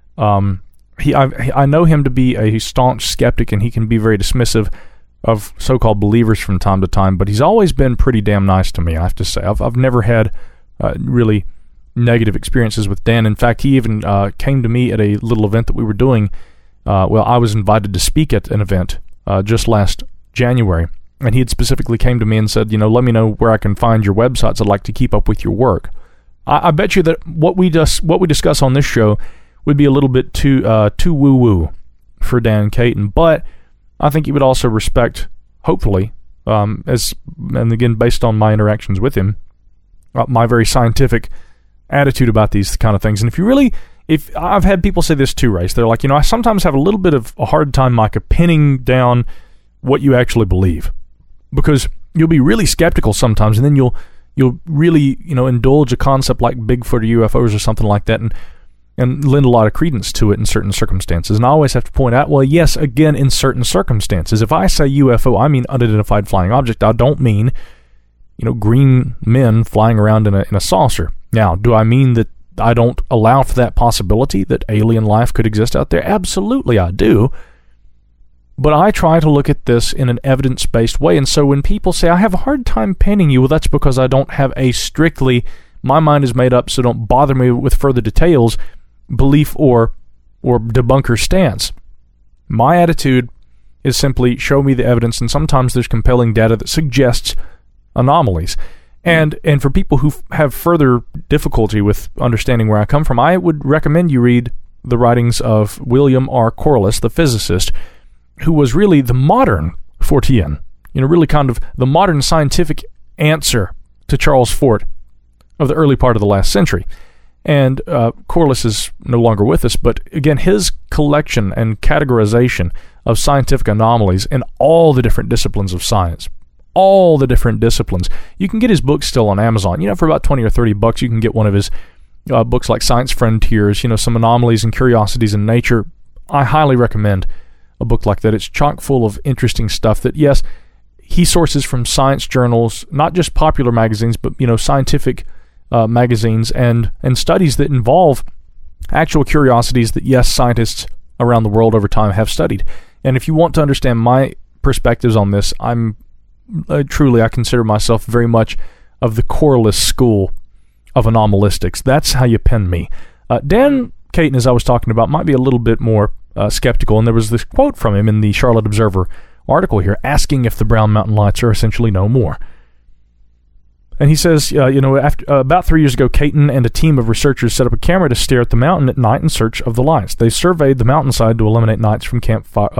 I know him to be a staunch skeptic, and he can be very dismissive of so-called believers from time to time, but he's always been pretty damn nice to me, I have to say. I've never had really negative experiences with Dan. In fact, he even came to me at a little event that we were doing. I was invited to speak at an event just last January, and he had specifically came to me and said, let me know where I can find your websites. I'd like to keep up with your work. I bet you that what we discuss on this show would be a little bit too woo-woo for Dan Caton, but I think he would also respect, hopefully, and again, based on my interactions with him, my very scientific attitude about these kind of things. And if I've had people say this too, Race, they're like, I sometimes have a little bit of a hard time, Micah, pinning down what you actually believe, because you'll be really skeptical sometimes, and then you'll really, indulge a concept like Bigfoot or UFOs or something like that, and lend a lot of credence to it in certain circumstances. And I always have to point out, well, yes, again, in certain circumstances. If I say UFO, I mean unidentified flying object. I don't mean, green men flying around in a saucer. Now, do I mean that I don't allow for that possibility that alien life could exist out there? Absolutely, I do. But I try to look at this in an evidence-based way. And so when people say, I have a hard time pinning you, well, that's because I don't have a strictly, my mind is made up, so don't bother me with further details, belief or debunker stance. My attitude is simply show me the evidence, and sometimes there's compelling data that suggests anomalies. And for people who have further difficulty with understanding where I come from, I would recommend you read the writings of William R. Corliss, the physicist, who was really the modern Fortean, really kind of the modern scientific answer to Charles Fort of the early part of the last century. And Corliss is no longer with us, but again, his collection and categorization of scientific anomalies in all the different disciplines of science, all the different disciplines. You can get his books still on Amazon. For about $20 or $30, you can get one of his books like Science Frontiers, some anomalies and curiosities in nature. I highly recommend a book like that. It's chock full of interesting stuff that, yes, he sources from science journals, not just popular magazines, but, scientific magazines and studies that involve actual curiosities that, yes, scientists around the world over time have studied. And if you want to understand my perspectives on this, I consider myself very much of the Corliss school of anomalistics. That's how you pin me. Dan Caton, as I was talking about, might be a little bit more skeptical, and there was this quote from him in the Charlotte Observer article here, asking if the Brown Mountain Lights are essentially no more. And he says, after about 3 years ago, Caton and a team of researchers set up a camera to stare at the mountain at night in search of the lights. They surveyed the mountainside to eliminate lights from campfires,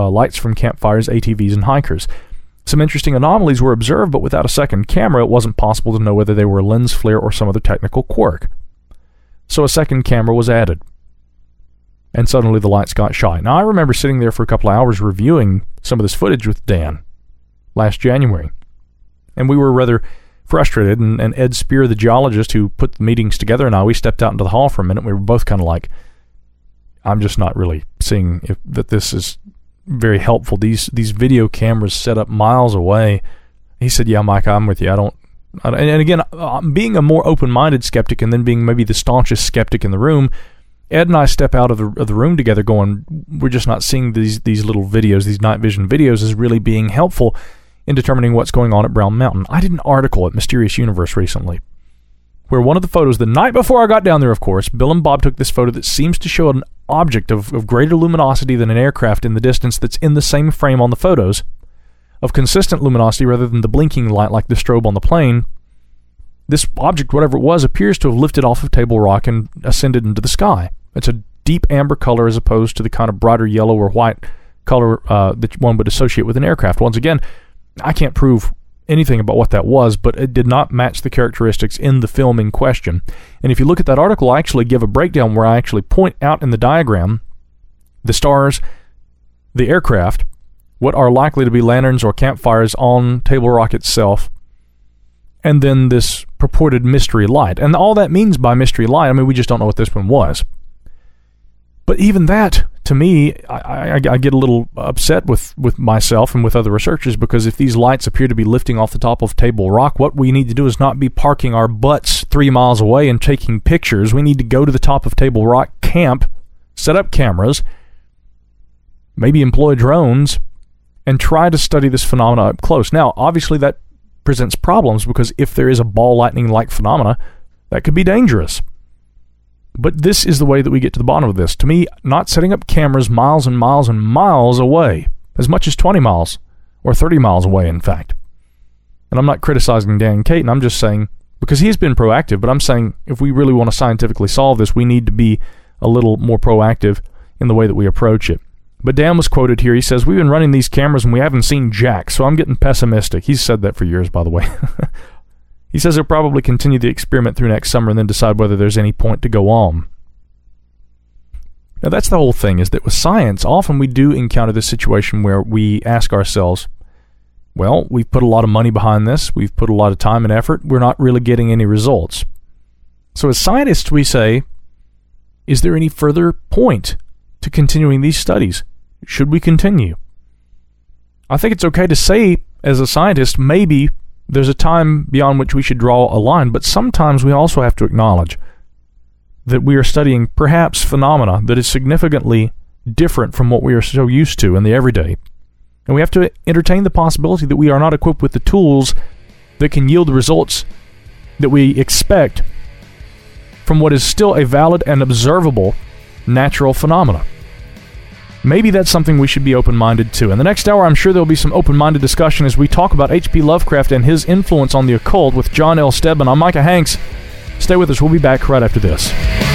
ATVs, and hikers. Some interesting anomalies were observed, but without a second camera, it wasn't possible to know whether they were a lens flare or some other technical quirk. So a second camera was added, and suddenly the lights got shy. Now, I remember sitting there for a couple of hours reviewing some of this footage with Dan last January, and we were rather frustrated, and Ed Spear, the geologist who put the meetings together, and we stepped out into the hall for a minute. We were both kind of like, I'm just not really seeing that this is very helpful. These video cameras set up miles away. He said, yeah, Mike, I'm with you. I And again, being a more open-minded skeptic and then being maybe the staunchest skeptic in the room, Ed and I step out of the room together going, we're just not seeing these little videos, these night vision videos as really being helpful in determining what's going on at Brown Mountain. I did an article at Mysterious Universe recently where one of the photos, the night before I got down there, of course, Bill and Bob took this photo that seems to show an object of greater luminosity than an aircraft in the distance that's in the same frame on the photos, of consistent luminosity rather than the blinking light like the strobe on the plane. This object, whatever it was, appears to have lifted off of Table Rock and ascended into the sky. It's a deep amber color as opposed to the kind of brighter yellow or white color that one would associate with an aircraft. Once again, I can't prove anything about what that was, but it did not match the characteristics in the film in question. And if you look at that article, I actually give a breakdown where I actually point out in the diagram the stars, the aircraft, what are likely to be lanterns or campfires on Table Rock itself, and then this purported mystery light. And all that means by mystery light, I mean, we just don't know what this one was. But even that, to me, I get a little upset with myself and with other researchers, because if these lights appear to be lifting off the top of Table Rock, what we need to do is not be parking our butts 3 miles away and taking pictures. We need to go to the top of Table Rock, camp, set up cameras, maybe employ drones, and try to study this phenomena up close. Now, obviously that presents problems, because if there is a ball lightning-like phenomena, that could be dangerous. But this is the way that we get to the bottom of this. To me, not setting up cameras miles and miles and miles away, as much as 20 miles, or 30 miles away, in fact. And I'm not criticizing Dan Caton, I'm just saying, because he's been proactive, but I'm saying if we really want to scientifically solve this, we need to be a little more proactive in the way that we approach it. But Dan was quoted here. He says, "We've been running these cameras and we haven't seen jack, so I'm getting pessimistic." He's said that for years, by the way. He says he'll probably continue the experiment through next summer and then decide whether there's any point to go on. Now, that's the whole thing, is that with science, often we do encounter this situation where we ask ourselves, well, we've put a lot of money behind this, we've put a lot of time and effort, we're not really getting any results. So as scientists, we say, is there any further point to continuing these studies? Should we continue? I think it's okay to say, as a scientist, maybe there's a time beyond which we should draw a line, but sometimes we also have to acknowledge that we are studying perhaps phenomena that is significantly different from what we are so used to in the everyday. And we have to entertain the possibility that we are not equipped with the tools that can yield the results that we expect from what is still a valid and observable natural phenomena. Maybe that's something we should be open-minded to. In the next hour, I'm sure there'll be some open-minded discussion as we talk about H.P. Lovecraft and his influence on the occult with John L. Stedman. I'm Micah Hanks. Stay with us. We'll be back right after this.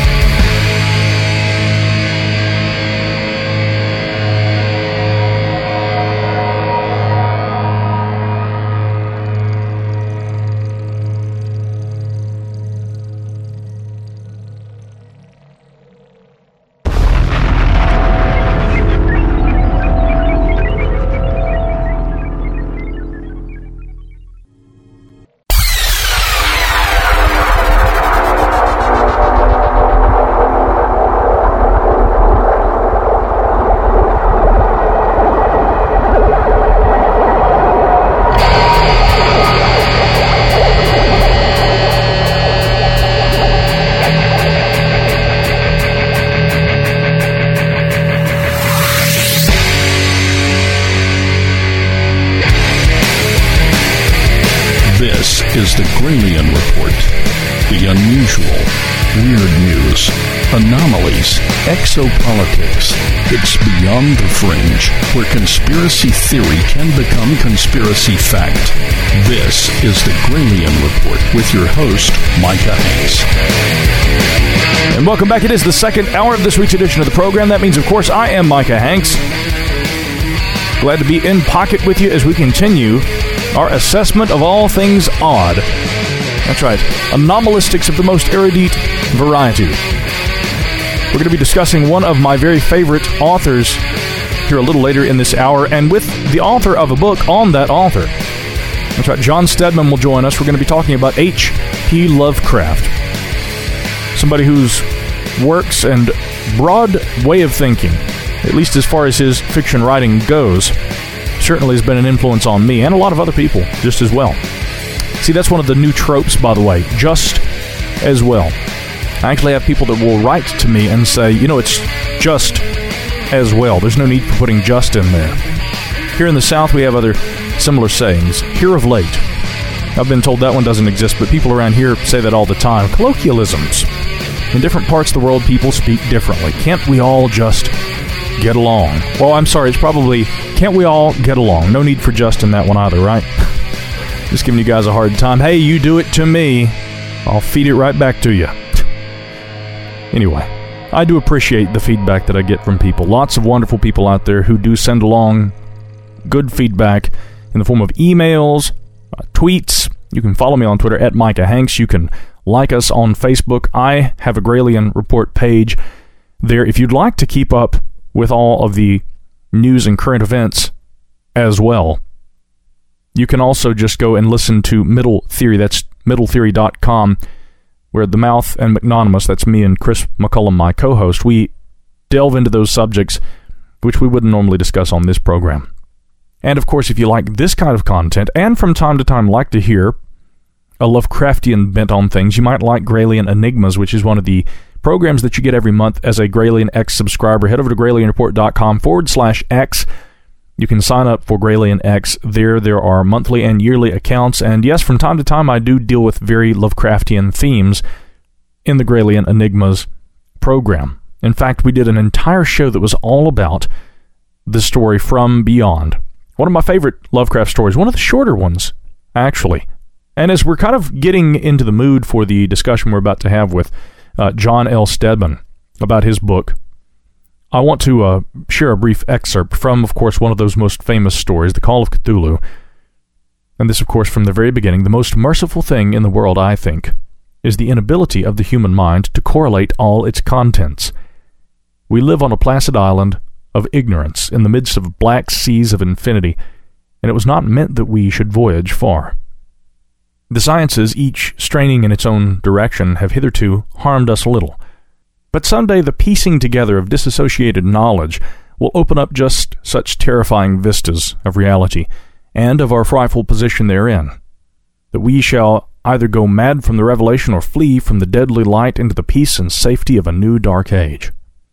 Is the Gralien Report. The unusual, weird news, anomalies, exopolitics. It's beyond the fringe, where conspiracy theory can become conspiracy fact. This is the Gralien Report with your host, Micah Hanks. And welcome back. It is the second hour of this week's edition of the program. That means, of course, I am Micah Hanks. Glad to be in pocket with you as we continue our assessment of all things odd. That's right, anomalistics of the most erudite variety. We're going to be discussing one of my very favorite authors here a little later in this hour, and with the author of a book on that author. That's right, John Stedman will join us. We're going to be talking about H.P. Lovecraft, somebody whose works and broad way of thinking, at least as far as his fiction writing goes, certainly has been an influence on me and a lot of other people just as well. See, that's one of the new tropes, by the way, just as well. I actually have people that will write to me and say, it's just as well. There's no need for putting just in there. Here in the South, we have other similar sayings. Here of late. I've been told that one doesn't exist, but people around here say that all the time. Colloquialisms. In different parts of the world, people speak differently. Can't we all just get along? Well, I'm sorry, it's probably, can't we all get along? No need for just in that one either, right? Just giving you guys a hard time. Hey, you do it to me, I'll feed it right back to you. Anyway, I do appreciate the feedback that I get from people. Lots of wonderful people out there who do send along good feedback in the form of emails, tweets. You can follow me on Twitter at Micah Hanks. You can like us on Facebook. I have a Gralien Report page there if you'd like to keep up with all of the news and current events as well. You can also just go and listen to Middle Theory. That's middletheory.com, where the Mouth and McNonymous, that's me and Chris McCullum, my co-host, we delve into those subjects which we wouldn't normally discuss on this program. And of course, if you like this kind of content, and from time to time like to hear a Lovecraftian bent on things, you might like Gralien Enigmas, which is one of the programs that you get every month as a Gralien X subscriber. Head over to gralienreport.com/X. You can sign up for Gralien X there. There are monthly and yearly accounts, and yes, from time to time I do deal with very Lovecraftian themes in the Gralien Enigmas program. In fact, we did an entire show that was all about the story From Beyond. One of my favorite Lovecraft stories, one of the shorter ones, actually. And as we're kind of getting into the mood for the discussion we're about to have with John L. Steadman about his book, I want to share a brief excerpt from, of course, one of those most famous stories, The Call of Cthulhu. And this, of course, from the very beginning. The most merciful thing in the world, I think, is the inability of the human mind to correlate all its contents. We live on a placid island of ignorance in the midst of black seas of infinity, and it was not meant that we should voyage far. The sciences, each straining in its own direction, have hitherto harmed us little. But someday the piecing together of disassociated knowledge will open up just such terrifying vistas of reality, and of our frightful position therein, that we shall either go mad from the revelation or flee from the deadly light into the peace and safety of a new dark age.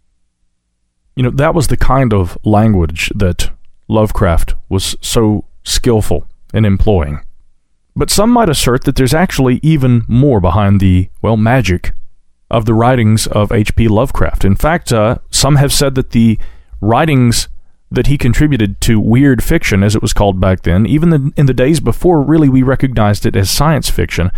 That was the kind of language that Lovecraft was so skillful in employing. But some might assert that there's actually even more behind the, magic of the writings of H.P. Lovecraft. In fact, some have said that the writings that he contributed to weird fiction, as it was called back then, even in the days before really we recognized it as science fiction,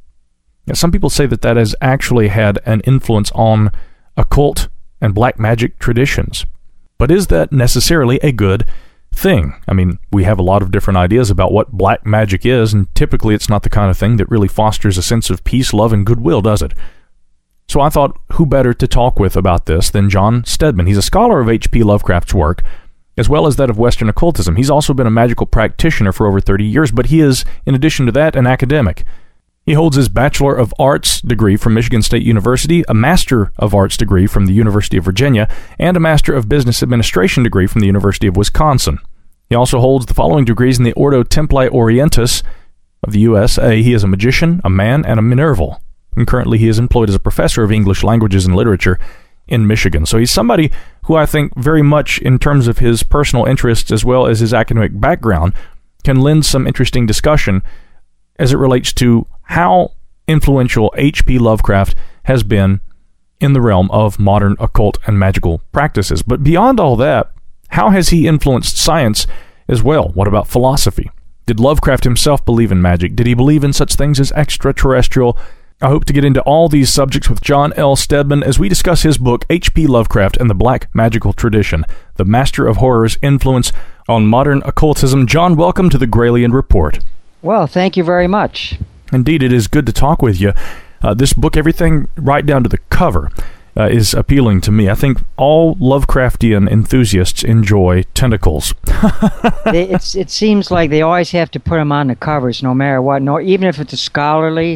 some people say that has actually had an influence on occult and black magic traditions. But is that necessarily a good thing? I mean, we have a lot of different ideas about what black magic is, and typically it's not the kind of thing that really fosters a sense of peace, love, and goodwill, does it? So I thought, who better to talk with about this than John Steadman? He's a scholar of H.P. Lovecraft's work, as well as that of Western occultism. He's also been a magical practitioner for over 30 years, but he is, in addition to that, an academic. He holds his Bachelor of Arts degree from Michigan State University, a Master of Arts degree from the University of Virginia, and a Master of Business Administration degree from the University of Wisconsin. He also holds the following degrees in the Ordo Templi Orientis of the USA. He is a magician, a man, and a Minerval. And currently he is employed as a professor of English languages and literature in Michigan. So he's somebody who I think very much in terms of his personal interests as well as his academic background can lend some interesting discussion as it relates to how influential H.P. Lovecraft has been in the realm of modern occult and magical practices. But beyond all that, how has he influenced science as well? What about philosophy? Did Lovecraft himself believe in magic? Did he believe in such things as extraterrestrial? I hope to get into all these subjects with John L. Steadman as we discuss his book, H.P. Lovecraft and the Black Magical Tradition, The Master of Horror's Influence on Modern Occultism. John, welcome to the Gralien Report. Well, thank you very much. Indeed, it is good to talk with you. This book, everything right down to the cover, is appealing to me. I think all Lovecraftian enthusiasts enjoy tentacles. It seems like they always have to put them on the covers no matter what, even if it's a scholarly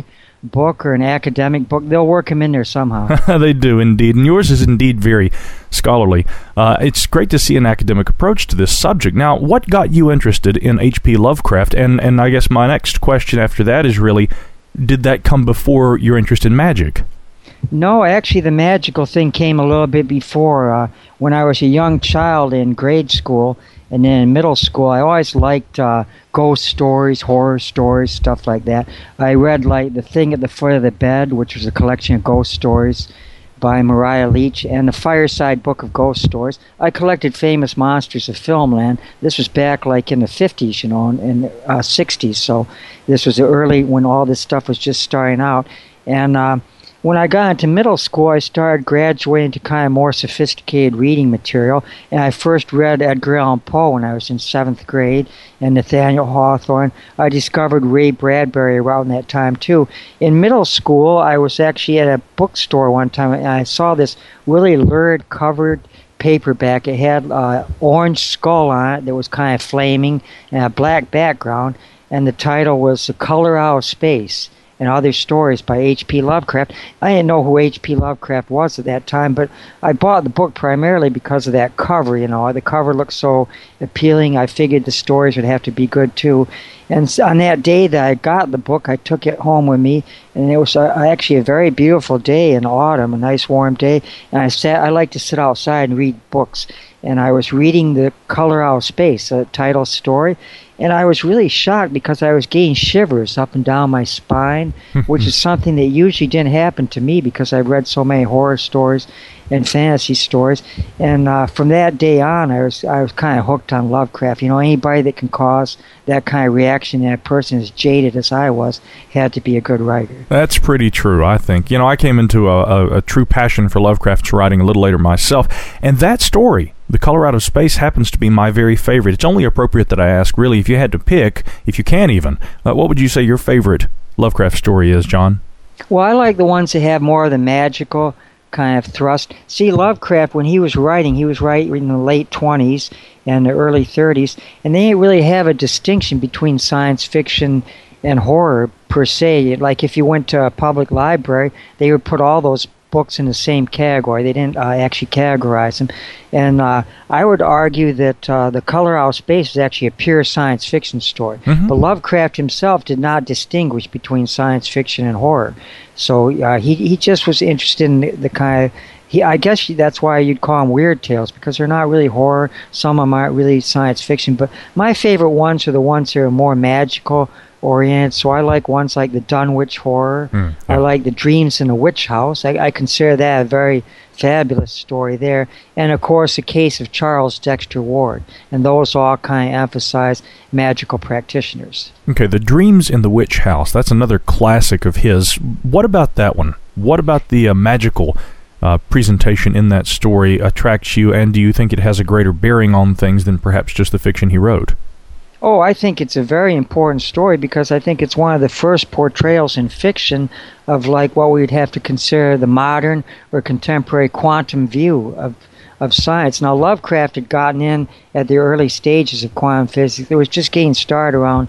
book or an academic book, they'll work them in there somehow. They do indeed, and yours is indeed very scholarly. It's great to see an academic approach to this subject. Now, what got you interested in H.P. Lovecraft? And I guess my next question after that is really, did that come before your interest in magic? No, actually, the magical thing came a little bit before. When I was a young child in grade school and then in middle school, I always liked ghost stories, horror stories, stuff like that. I read like The Thing at the Foot of the Bed, which was a collection of ghost stories by Mariah Leach, and The Fireside Book of Ghost Stories. I collected Famous Monsters of Filmland. This was back like in the 50s, you know, and 60s. So this was early when all this stuff was just starting out. And when I got into middle school, I started graduating to kind of more sophisticated reading material, and I first read Edgar Allan Poe when I was in 7th grade, and Nathaniel Hawthorne. I discovered Ray Bradbury around that time, too. In middle school, I was actually at a bookstore one time, and I saw this really lurid covered paperback. It had an orange skull on it that was kind of flaming and a black background, and the title was The Color Out of Space and Other Stories by H.P. Lovecraft. I didn't know who H.P. Lovecraft was at that time, but I bought the book primarily because of that cover, you know. The cover looked so appealing. I figured the stories would have to be good, too. And on that day that I got the book, I took it home with me, and it was actually a very beautiful day in autumn, a nice warm day, and I like to sit outside and read books. And I was reading The Color Out of Space, a title story, and I was really shocked because I was getting shivers up and down my spine, which is something that usually didn't happen to me because I've read so many horror stories and fantasy stories. And from that day on, I was kind of hooked on Lovecraft. You know, anybody that can cause that kind of reaction in a person as jaded as I was had to be a good writer. That's pretty true, I think. You know, I came into a true passion for Lovecraft's writing a little later myself, and that story, The Color Out of Space, happens to be my very favorite. It's only appropriate that I ask, really, if you had to pick, if you can even, what would you say your favorite Lovecraft story is, John? Well, I like the ones that have more of the magical kind of thrust. See, Lovecraft, when he was writing in the late 20s and the early 30s, and they didn't really have a distinction between science fiction and horror per se. Like if you went to a public library, they would put all those books in the same category. They didn't actually categorize them. And I would argue that The Color Out of Space is actually a pure science fiction story. Mm-hmm. But Lovecraft himself did not distinguish between science fiction and horror. So he just was interested in the kind of... I guess that's why you'd call them weird tales, because they're not really horror. Some of them aren't really science fiction. But my favorite ones are the ones that are more magical oriented. So I like ones like the Dunwich Horror. Yeah. I like the Dreams in the Witch House. I consider that a very fabulous story there. And of course, The Case of Charles Dexter Ward. And those all kind of emphasize magical practitioners. Okay, the Dreams in the Witch House. That's another classic of his. What about that one? What about the magical presentation in that story attracts you, and do you think it has a greater bearing on things than perhaps just the fiction he wrote? Oh, I think it's a very important story because I think it's one of the first portrayals in fiction of like what we'd have to consider the modern or contemporary quantum view of science. Now, Lovecraft had gotten in at the early stages of quantum physics. It was just getting started around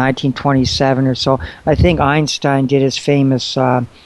1927 or so. I think Einstein did his famous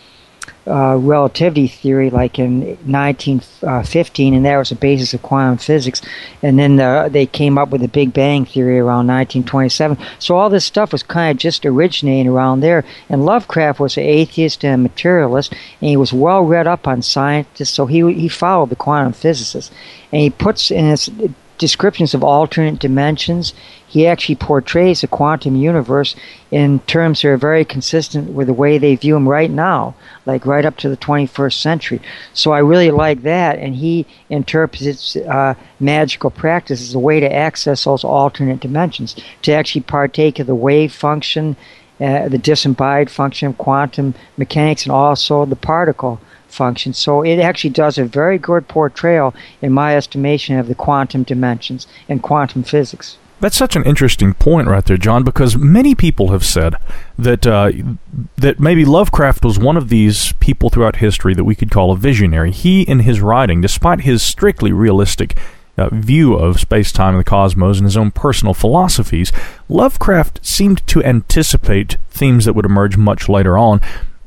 relativity theory like in 1915, and that was the basis of quantum physics. And then they came up with the Big Bang theory around 1927. So all this stuff was kind of just originating around there. And Lovecraft was an atheist and a materialist, and he was well read up on scientists, so he followed the quantum physicists. And he puts in his descriptions of alternate dimensions, he actually portrays the quantum universe in terms that are very consistent with the way they view them right now, like right up to the 21st century. So I really like that, and he interprets magical practice as a way to access those alternate dimensions, to actually partake of the wave function, the disembodied function of quantum mechanics, and also the particle function. So it actually does a very good portrayal, in my estimation, of the quantum dimensions and quantum physics. That's such an interesting point right there, John, because many people have said that that maybe Lovecraft was one of these people throughout history that we could call a visionary. He, in his writing, despite his strictly realistic view of space-time and the cosmos and his own personal philosophies, Lovecraft seemed to anticipate themes that would emerge much later on.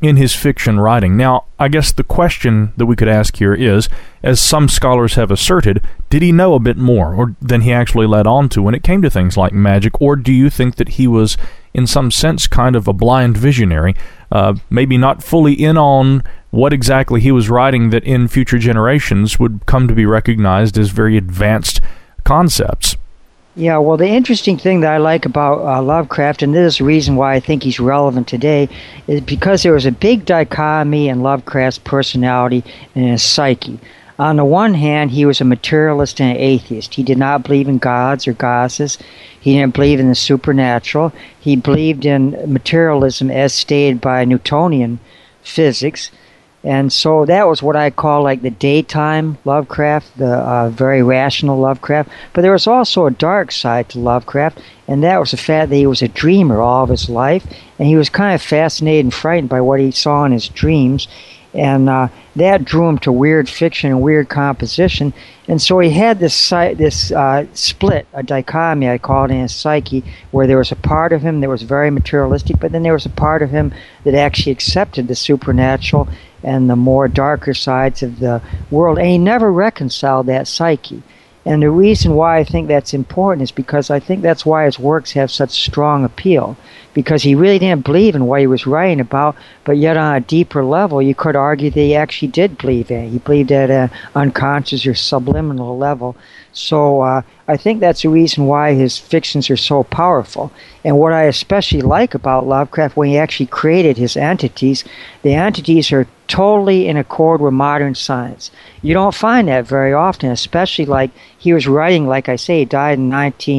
in his fiction writing. Now, I guess the question that we could ask here is, as some scholars have asserted, did he know a bit more than he actually led on to when it came to things like magic, or do you think that he was, in some sense, kind of a blind visionary, maybe not fully in on what exactly he was writing that in future generations would come to be recognized as very advanced concepts? Yeah, well, the interesting thing that I like about Lovecraft, and this is the reason why I think he's relevant today, is because there was a big dichotomy in Lovecraft's personality and his psyche. On the one hand, he was a materialist and an atheist. He did not believe in gods or goddesses. He didn't believe in the supernatural. He believed in materialism as stated by Newtonian physics. And so that was what I call like the daytime Lovecraft, the very rational Lovecraft. But there was also a dark side to Lovecraft, and that was the fact that he was a dreamer all of his life, and he was kind of fascinated and frightened by what he saw in his dreams. And that drew him to weird fiction and weird composition. And so he had this split, a dichotomy, I call it, in his psyche, where there was a part of him that was very materialistic, but then there was a part of him that actually accepted the supernatural and the more darker sides of the world. And he never reconciled that psyche. And the reason why I think that's important is because I think that's why his works have such strong appeal. Because he really didn't believe in what he was writing about, but yet on a deeper level, you could argue that he actually did believe in it. He believed at an unconscious or subliminal level. So I think that's the reason why his fictions are so powerful. And what I especially like about Lovecraft, when he actually created his entities, the entities are totally in accord with modern science. You don't find that very often, especially like he was writing, like I say, he died in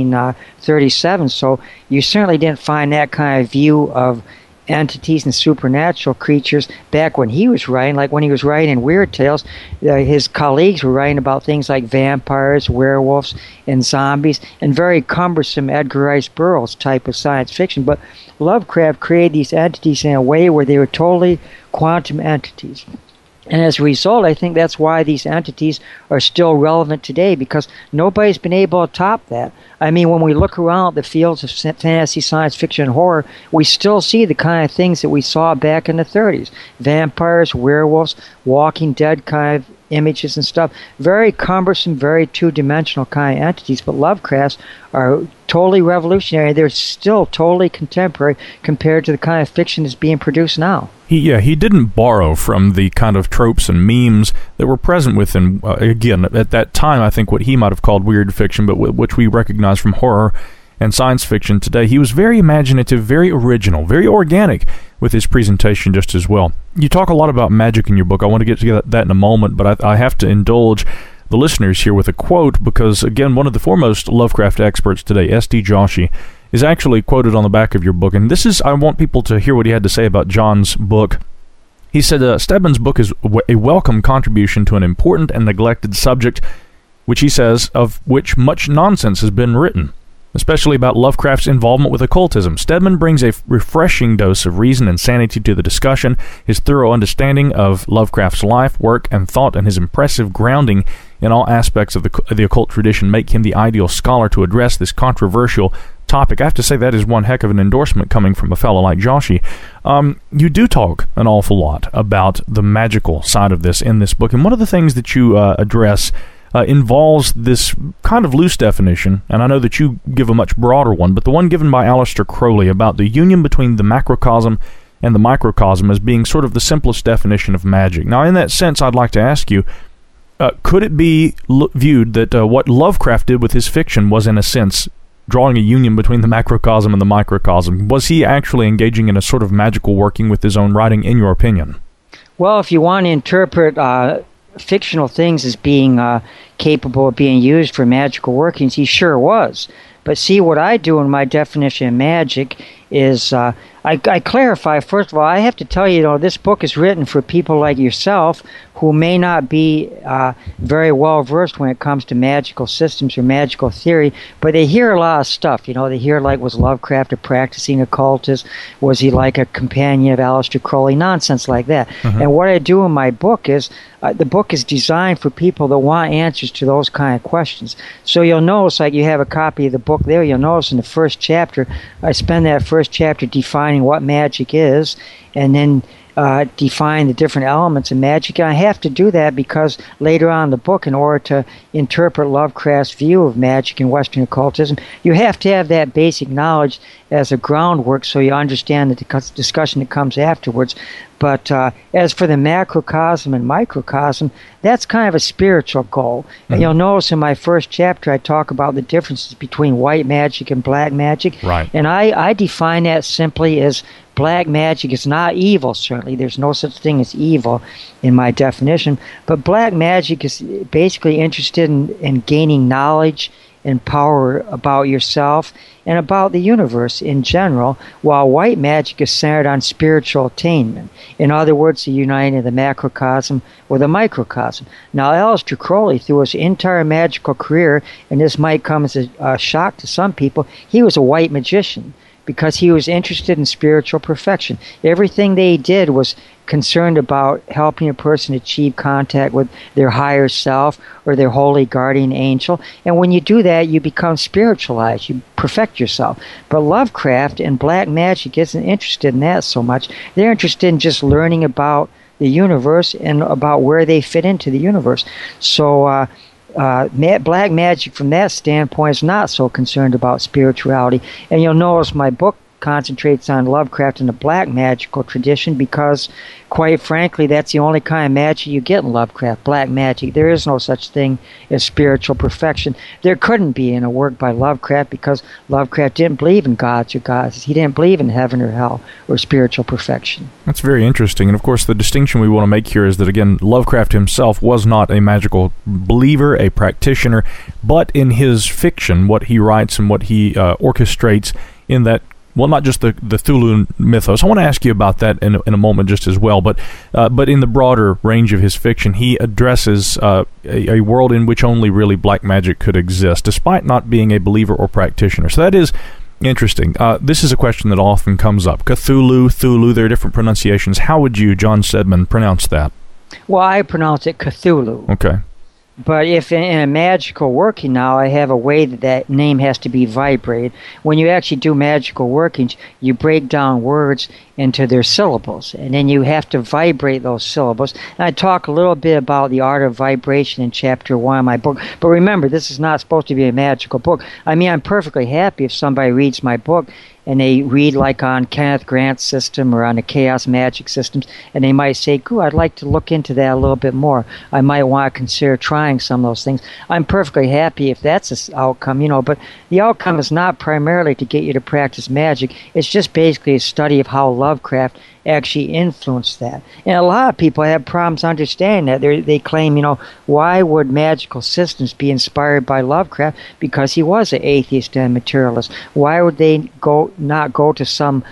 1937, so you certainly didn't find that kind of view of entities and supernatural creatures back when he was writing. Like when he was writing in Weird Tales, his colleagues were writing about things like vampires, werewolves, and zombies, and very cumbersome Edgar Rice Burroughs type of science fiction. But Lovecraft created these entities in a way where they were totally quantum entities. And as a result, I think that's why these entities are still relevant today, because nobody's been able to top that. I mean, when we look around the fields of fantasy, science fiction, and horror, we still see the kind of things that we saw back in the 30s. Vampires, werewolves, Walking Dead kind of images and stuff. Very cumbersome, very two-dimensional kind of entities, but Lovecraft's are totally revolutionary. They're still totally contemporary compared to the kind of fiction that's being produced now. He didn't borrow from the kind of tropes and memes that were present within, again, at that time, I think what he might have called weird fiction, but which we recognize from horror and science fiction today. He was very imaginative, very original, very organic with his presentation just as well. You talk a lot about magic in your book. I want to get to that in a moment, but I have to indulge the listeners here with a quote because, again, one of the foremost Lovecraft experts today, S.D. Joshi, is actually quoted on the back of your book. And this is, I want people to hear what he had to say about John's book. He said, Stedman's book is a welcome contribution to an important and neglected subject, which he says, of which much nonsense has been written, especially about Lovecraft's involvement with occultism. Stedman brings a refreshing dose of reason and sanity to the discussion. His thorough understanding of Lovecraft's life, work, and thought, and his impressive grounding in all aspects of the occult tradition make him the ideal scholar to address this controversial topic. I have to say that is one heck of an endorsement coming from a fellow like Joshi. You do talk an awful lot about the magical side of this in this book, and one of the things that you address involves this kind of loose definition, and I know that you give a much broader one, but the one given by Aleister Crowley about the union between the macrocosm and the microcosm as being sort of the simplest definition of magic. Now, in that sense, I'd like to ask you, could it be viewed that what Lovecraft did with his fiction was, in a sense, drawing a union between the macrocosm and the microcosm? Was he actually engaging in a sort of magical working with his own writing, in your opinion? Well, if you want to interpret fictional things as being capable of being used for magical workings, he sure was. But see, what I do in my definition of magic is I clarify, first of all, I have to tell you, this book is written for people like yourself who may not be very well versed when it comes to magical systems or magical theory, but they hear a lot of stuff. They hear like, was Lovecraft a practicing occultist? Was he like a companion of Aleister Crowley? Nonsense like that. Mm-hmm. And what I do in my book is, the book is designed for people that want answers to those kind of questions. So you'll notice, like you have a copy of the book there, you'll notice in the first chapter, I spend that first chapter defining what magic is, and then define the different elements of magic. And I have to do that because later on in the book, in order to interpret Lovecraft's view of magic and Western occultism, you have to have that basic knowledge as a groundwork so you understand the discussion that comes afterwards. But as for the macrocosm and microcosm, that's kind of a spiritual goal. And you'll notice in my first chapter I talk about the differences between white magic and black magic. Right. And I define that simply as black magic is not evil, certainly. There's no such thing as evil in my definition. But black magic is basically interested in gaining knowledge and power about yourself and about the universe in general, while white magic is centered on spiritual attainment. In other words, the uniting of the macrocosm with the microcosm. Now, Aleister Crowley, through his entire magical career, and this might come as a shock to some people, he was a white magician because he was interested in spiritual perfection. Everything they did was concerned about helping a person achieve contact with their higher self or their holy guardian angel. And when you do that, you become spiritualized. You perfect yourself. But Lovecraft and black magic isn't interested in that so much. They're interested in just learning about the universe and about where they fit into the universe. So black magic from that standpoint is not so concerned about spirituality. And you'll notice my book concentrates on Lovecraft and the black magical tradition because, quite frankly, that's the only kind of magic you get in Lovecraft, black magic. There is no such thing as spiritual perfection. There couldn't be in a work by Lovecraft because Lovecraft didn't believe in gods or goddesses. He didn't believe in heaven or hell or spiritual perfection. That's very interesting. And, of course, the distinction we want to make here is that, again, Lovecraft himself was not a magical believer, a practitioner, but in his fiction, what he writes and what he orchestrates in that, well, not just the Cthulhu mythos. I want to ask you about that in a moment just as well, but in the broader range of his fiction, he addresses a world in which only really black magic could exist, despite not being a believer or practitioner. So that is interesting. This is a question that often comes up. Cthulhu, Thulu, there are different pronunciations. How would you, John Sedman, pronounce that? Well, I pronounce it Cthulhu. Okay. But if in a magical working now, I have a way that name has to be vibrated. When you actually do magical workings, you break down words into their syllables, and then you have to vibrate those syllables. And I talk a little bit about the art of vibration in chapter 1 of my book. But remember, this is not supposed to be a magical book. I mean, I'm perfectly happy if somebody reads my book and they read like on Kenneth Grant's system or on the Chaos Magic systems, and they might say, "Good, I'd like to look into that a little bit more. I might want to consider trying some of those things." I'm perfectly happy if that's the outcome, but the outcome is not primarily to get you to practice magic. It's just basically a study of how Lovecraft actually influenced that. And a lot of people have problems understanding that. They claim, why would magical systems be inspired by Lovecraft? Because he was an atheist and materialist. Why would they not go to some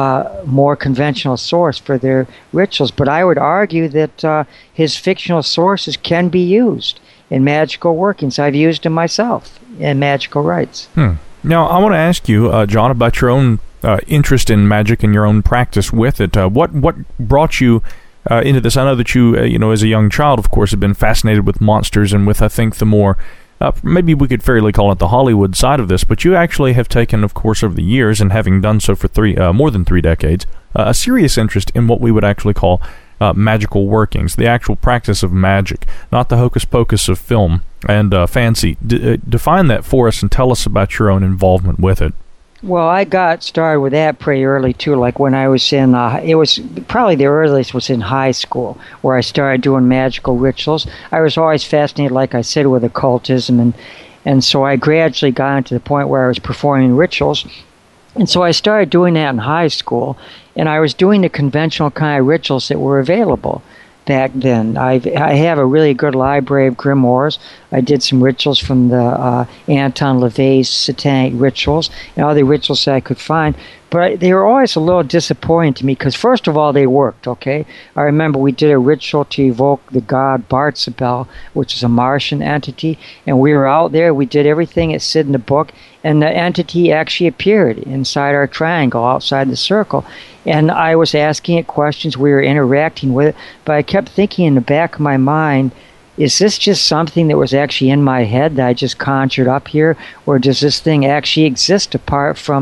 more conventional source for their rituals? But I would argue that his fictional sources can be used in magical workings. I've used them myself in magical rites. Now, I want to ask you, John, about your own interest in magic and your own practice with it. What brought you into this? I know that you, as a young child, of course, have been fascinated with monsters and with, I think, the more, maybe we could fairly call it the Hollywood side of this, but you actually have taken, of course, over the years, and having done so for more than 3 decades, a serious interest in what we would actually call magical workings, the actual practice of magic, not the hocus pocus of film and fancy. Define that for us and tell us about your own involvement with it. Well, I got started with that pretty early, too. Like when I was in, it was probably the earliest was in high school, where I started doing magical rituals. I was always fascinated, like I said, with occultism, and so I gradually got to the point where I was performing rituals. And so I started doing that in high school, and I was doing the conventional kind of rituals that were available back then. I have a really good library of grimoires. I did some rituals from the Anton LaVey's Satanic Rituals and other rituals that I could find. But they were always a little disappointing to me because, first of all, they worked, okay? I remember we did a ritual to evoke the god Bartzabel, which is a Martian entity, and we were out there. We did everything it said in the book, and the entity actually appeared inside our triangle, outside the circle. And I was asking it questions. We were interacting with it, but I kept thinking in the back of my mind, is this just something that was actually in my head that I just conjured up here, or does this thing actually exist apart from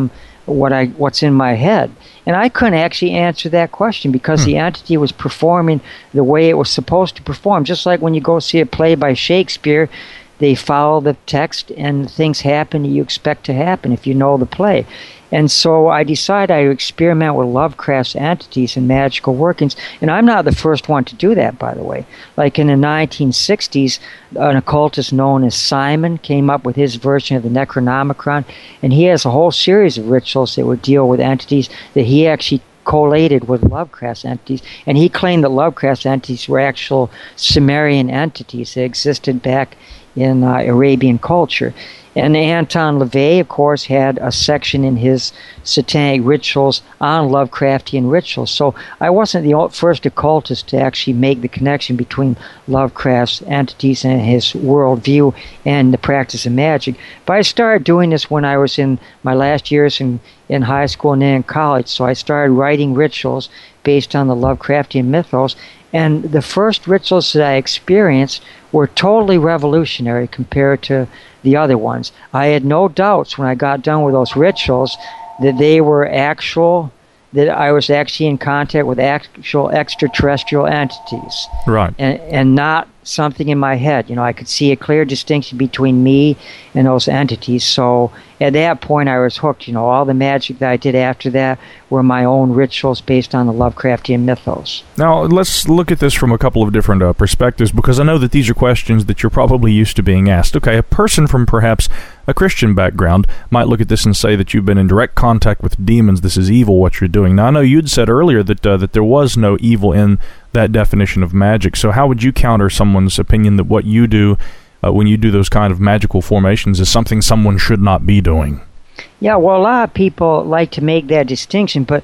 what's in my head. And I couldn't actually answer that question because the entity was performing the way it was supposed to perform. Just like when you go see a play by Shakespeare, they follow the text and things happen that you expect to happen if you know the play. And so I decided I would experiment with Lovecraft's entities and magical workings. And I'm not the first one to do that, by the way. Like in the 1960s, an occultist known as Simon came up with his version of the Necronomicon. And he has a whole series of rituals that would deal with entities that he actually collated with Lovecraft's entities. And he claimed that Lovecraft's entities were actual Sumerian entities that existed back in Arabian culture. And Anton LaVey, of course, had a section in his satanic rituals on Lovecraftian rituals. So I wasn't the first occultist to actually make the connection between Lovecraft's entities and his worldview and the practice of magic. But I started doing this when I was in my last years in high school and then in college. So I started writing rituals based on the Lovecraftian mythos. And the first rituals that I experienced were totally revolutionary compared to the other ones. I had no doubts when I got done with those rituals that they were actual, that I was actually in contact with actual extraterrestrial entities. Right. And not something in my head. You know, I could see a clear distinction between me and those entities. So at that point I was hooked. You know, all the magic that I did after that were my own rituals based on the Lovecraftian mythos. Now, let's look at this from a couple of different perspectives, because I know that these are questions that you're probably used to being asked. Okay, a person from perhaps a Christian background might look at this and say that you've been in direct contact with demons. This is evil, what you're doing. Now, I know you'd said earlier that that there was no evil in that definition of magic. So how would you counter someone's opinion that what you do when you do those kind of magical formations is something someone should not be doing? Yeah, well, a lot of people like to make that distinction, but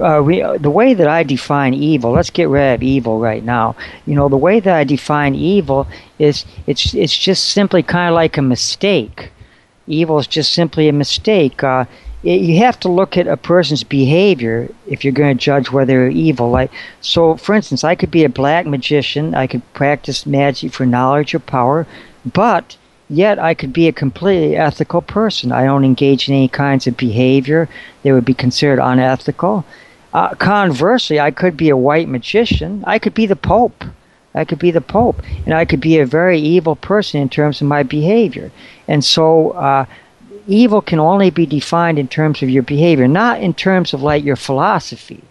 the way that I define evil, let's get rid of evil right now. You know, the way that I define evil is it's just simply kind of like a mistake. Evil is just simply a mistake. You have to look at a person's behavior if you're going to judge whether they're evil. Like, so, for instance, I could be a black magician. I could practice magic for knowledge or power, but yet I could be a completely ethical person. I don't engage in any kinds of behavior that would be considered unethical. Conversely, I could be a white magician. I could be the Pope. And I could be a very evil person in terms of my behavior. And so evil can only be defined in terms of your behavior, not in terms of like your philosophy.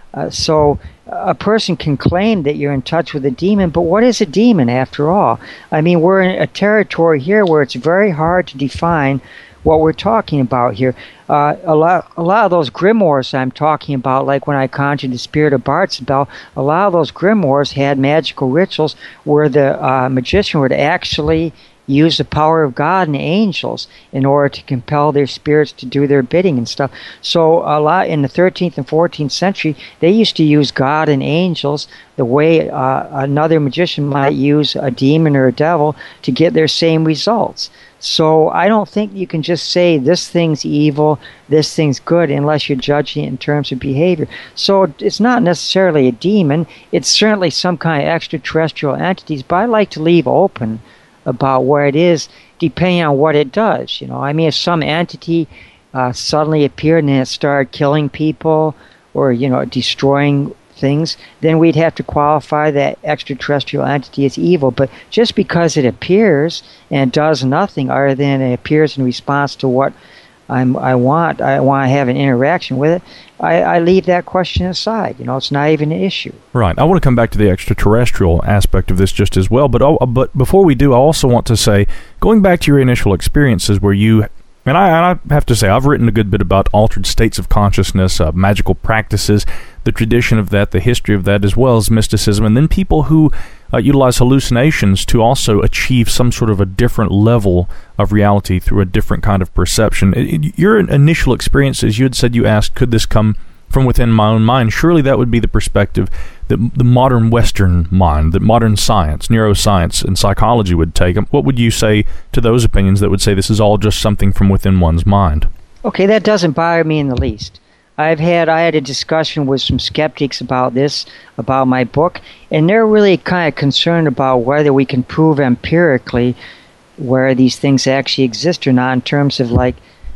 So a person can claim that you're in touch with a demon, but what is a demon after all? I mean, we're in a territory here where it's very hard to define what we're talking about here. A lot of those grimoires I'm talking about, like when I conjured the spirit of Bartzabel, a lot of those grimoires had magical rituals where the magician would actually use the power of God and angels in order to compel their spirits to do their bidding and stuff. So a lot in the 13th and 14th century, they used to use God and angels the way another magician might use a demon or a devil to get their same results. So I don't think you can just say this thing's evil, this thing's good, unless you're judging it in terms of behavior. So it's not necessarily a demon. It's certainly some kind of extraterrestrial entities, but I like to leave open about where it is, depending on what it does. You know, I mean, if some entity suddenly appeared and then it started killing people or, you know, destroying things, then we'd have to qualify that extraterrestrial entity as evil. But just because it appears and does nothing other than it appears in response to what I want to have an interaction with it, I leave that question aside. You know, it's not even an issue. Right. I want to come back to the extraterrestrial aspect of this just as well. But before we do, I also want to say, going back to your initial experiences where you, and I have to say, I've written a good bit about altered states of consciousness, magical practices, the tradition of that, the history of that, as well as mysticism, and then people who utilize hallucinations to also achieve some sort of a different level of reality through a different kind of perception. Your initial experiences, you had said you asked, could this come from within my own mind? Surely that would be the perspective that the modern Western mind, that modern science, neuroscience, and psychology would take. What would you say to those opinions that would say this is all just something from within one's mind? Okay, that doesn't bother me in the least. I had a discussion with some skeptics about this, about my book, and they're really kind of concerned about whether we can prove empirically where these things actually exist or not, in terms of like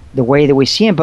the way that we see them. But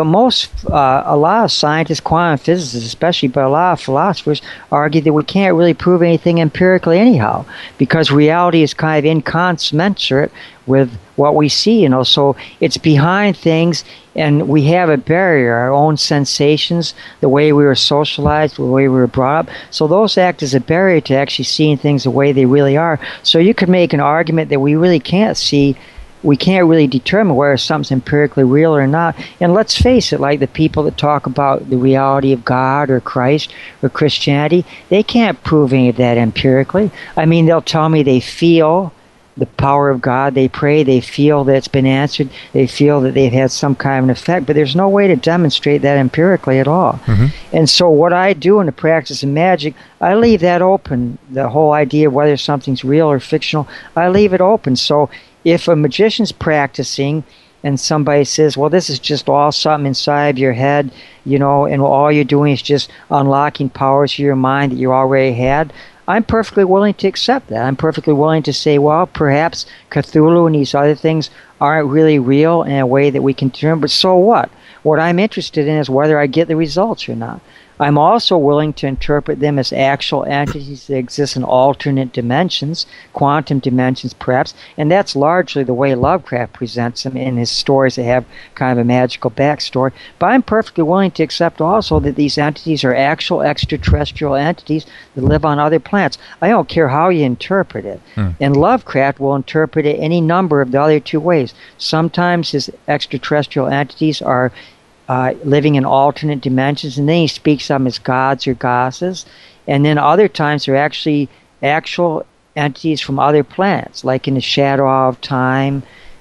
a lot of scientists, quantum physicists especially, but a lot of philosophers argue that we can't really prove anything empirically anyhow, because reality is kind of inconsmensurate with what we see, so it's behind things, and we have a barrier, our own sensations, the way we were socialized, the way we were brought up. So those act as a barrier to actually seeing things the way they really are. So you could make an argument that we really can't see, we can't really determine whether something's empirically real or not. And let's face it, like the people that talk about the reality of God or Christ or Christianity, they can't prove any of that empirically. I mean, they'll tell me they feel the power of God, they pray, they feel that it's been answered, they feel that they've had some kind of an effect, but there's no way to demonstrate that empirically at all. Mm-hmm. And so what I do in the practice of magic, I leave that open, the whole idea of whether something's real or fictional, I leave it open. So if a magician's practicing and somebody says, well, this is just all something inside of your head, and all you're doing is just unlocking powers of your mind that you already had, I'm perfectly willing to accept that. I'm perfectly willing to say, well, perhaps Cthulhu and these other things aren't really real in a way that we can determine, but so what? What I'm interested in is whether I get the results or not. I'm also willing to interpret them as actual entities that exist in alternate dimensions, quantum dimensions perhaps, and that's largely the way Lovecraft presents them in his stories that have kind of a magical backstory. But I'm perfectly willing to accept also that these entities are actual extraterrestrial entities that live on other planets. I don't care how you interpret it. And Lovecraft will interpret it any number of the other two ways. Sometimes his extraterrestrial entities are living in alternate dimensions, and then he speaks of them as gods or goddesses. And then other times they're actually actual entities from other planets, like in the Shadow of Time,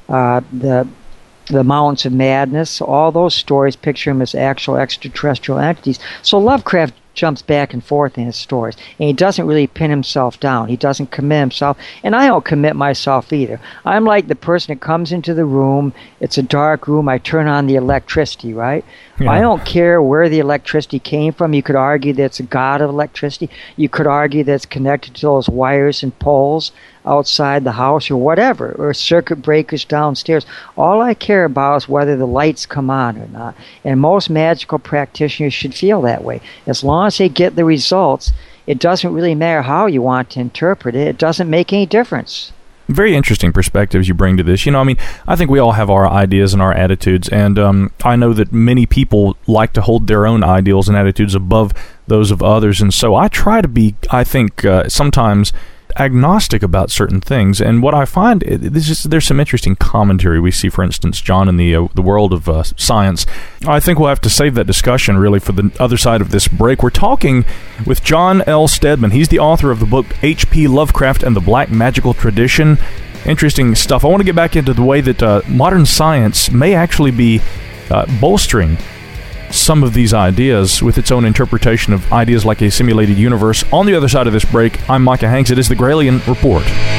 the Mountains of Madness. All those stories picture him as actual extraterrestrial entities. So Lovecraft jumps back and forth in his stories, and he doesn't really pin himself down. He doesn't commit himself, and I don't commit myself either. I'm like the person that comes into the room, it's a dark room, I turn on the electricity, right? Yeah. I don't care where the electricity came from. You could argue that it's a god of electricity. You could argue that it's connected to those wires and poles outside the house or whatever, or circuit breakers downstairs. All I care about is whether the lights come on or not. And most magical practitioners should feel that way. As long as they get the results, it doesn't really matter how you want to interpret it. It doesn't make any difference. Very interesting perspectives you bring to this. I think we all have our ideas and our attitudes, and I know that many people like to hold their own ideals and attitudes above those of others, and so I try to be, I think, sometimes agnostic about certain things. And what I find, there's some interesting commentary we see, for instance, John, in the world of science. I think we'll have to save that discussion really for the other side of this break. We're talking with John L. Steadman. He's the author of the book H.P. Lovecraft and the Black Magical Tradition. Interesting stuff. I want to get back into the way that modern science may actually be bolstering some of these ideas with its own interpretation of ideas like a simulated universe. On the other side of this break, I'm Micah Hanks. It is the Gralien Report.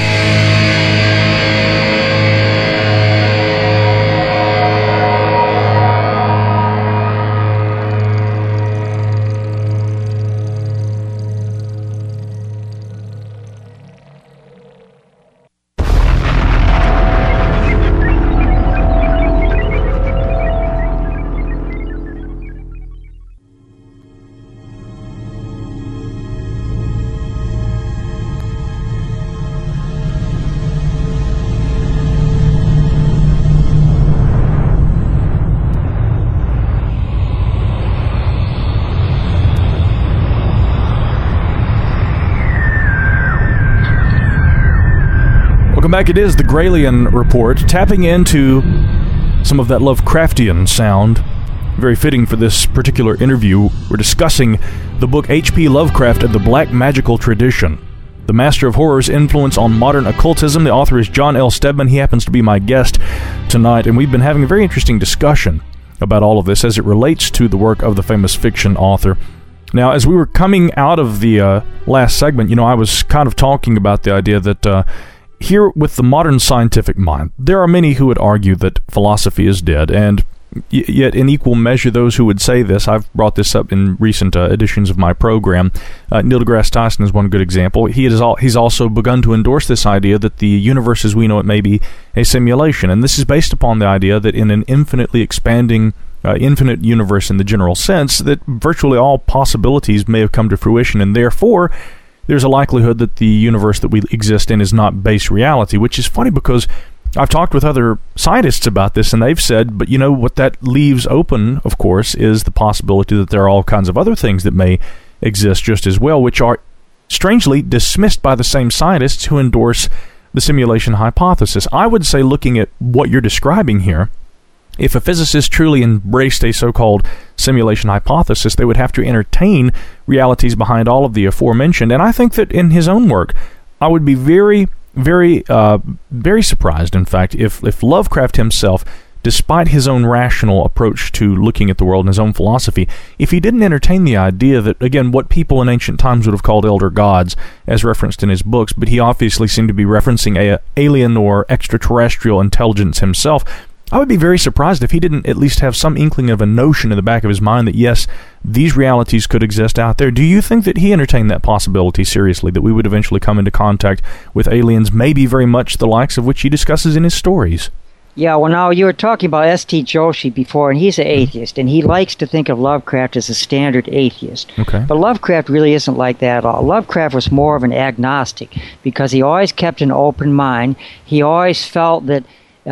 Back, it is the Gralien Report, tapping into some of that Lovecraftian sound. Very fitting for this particular interview. We're discussing the book H.P. Lovecraft and the Black Magical Tradition, the Master of Horror's influence on modern occultism. The author is John L. Steadman. He happens to be my guest tonight, and we've been having a very interesting discussion about all of this as it relates to the work of the famous fiction author. Now, as we were coming out of the last segment, I was kind of talking about the idea that here with the modern scientific mind, there are many who would argue that philosophy is dead, and yet in equal measure, those who would say this, I've brought this up in recent editions of my program. Neil deGrasse Tyson is one good example. He's also begun to endorse this idea that the universe as we know it may be a simulation, and this is based upon the idea that in an infinitely expanding infinite universe in the general sense, that virtually all possibilities may have come to fruition, and therefore there's a likelihood that the universe that we exist in is not base reality, which is funny because I've talked with other scientists about this, and they've said, but what that leaves open, of course, is the possibility that there are all kinds of other things that may exist just as well, which are strangely dismissed by the same scientists who endorse the simulation hypothesis. I would say, looking at what you're describing here, if a physicist truly embraced a so-called simulation hypothesis, they would have to entertain realities behind all of the aforementioned. And I think that in his own work, I would be very, very, very surprised, in fact, if Lovecraft himself, despite his own rational approach to looking at the world and his own philosophy, if he didn't entertain the idea that, again, what people in ancient times would have called elder gods, as referenced in his books, but he obviously seemed to be referencing a alien or extraterrestrial intelligence himself, I would be very surprised if he didn't at least have some inkling of a notion in the back of his mind that, yes, these realities could exist out there. Do you think that he entertained that possibility seriously, that we would eventually come into contact with aliens, maybe very much the likes of which he discusses in his stories? Yeah, well, now you were talking about S.T. Joshi before, and he's an atheist, and he likes to think of Lovecraft as a standard atheist. Okay. But Lovecraft really isn't like that at all. Lovecraft was more of an agnostic because he always kept an open mind. He always felt that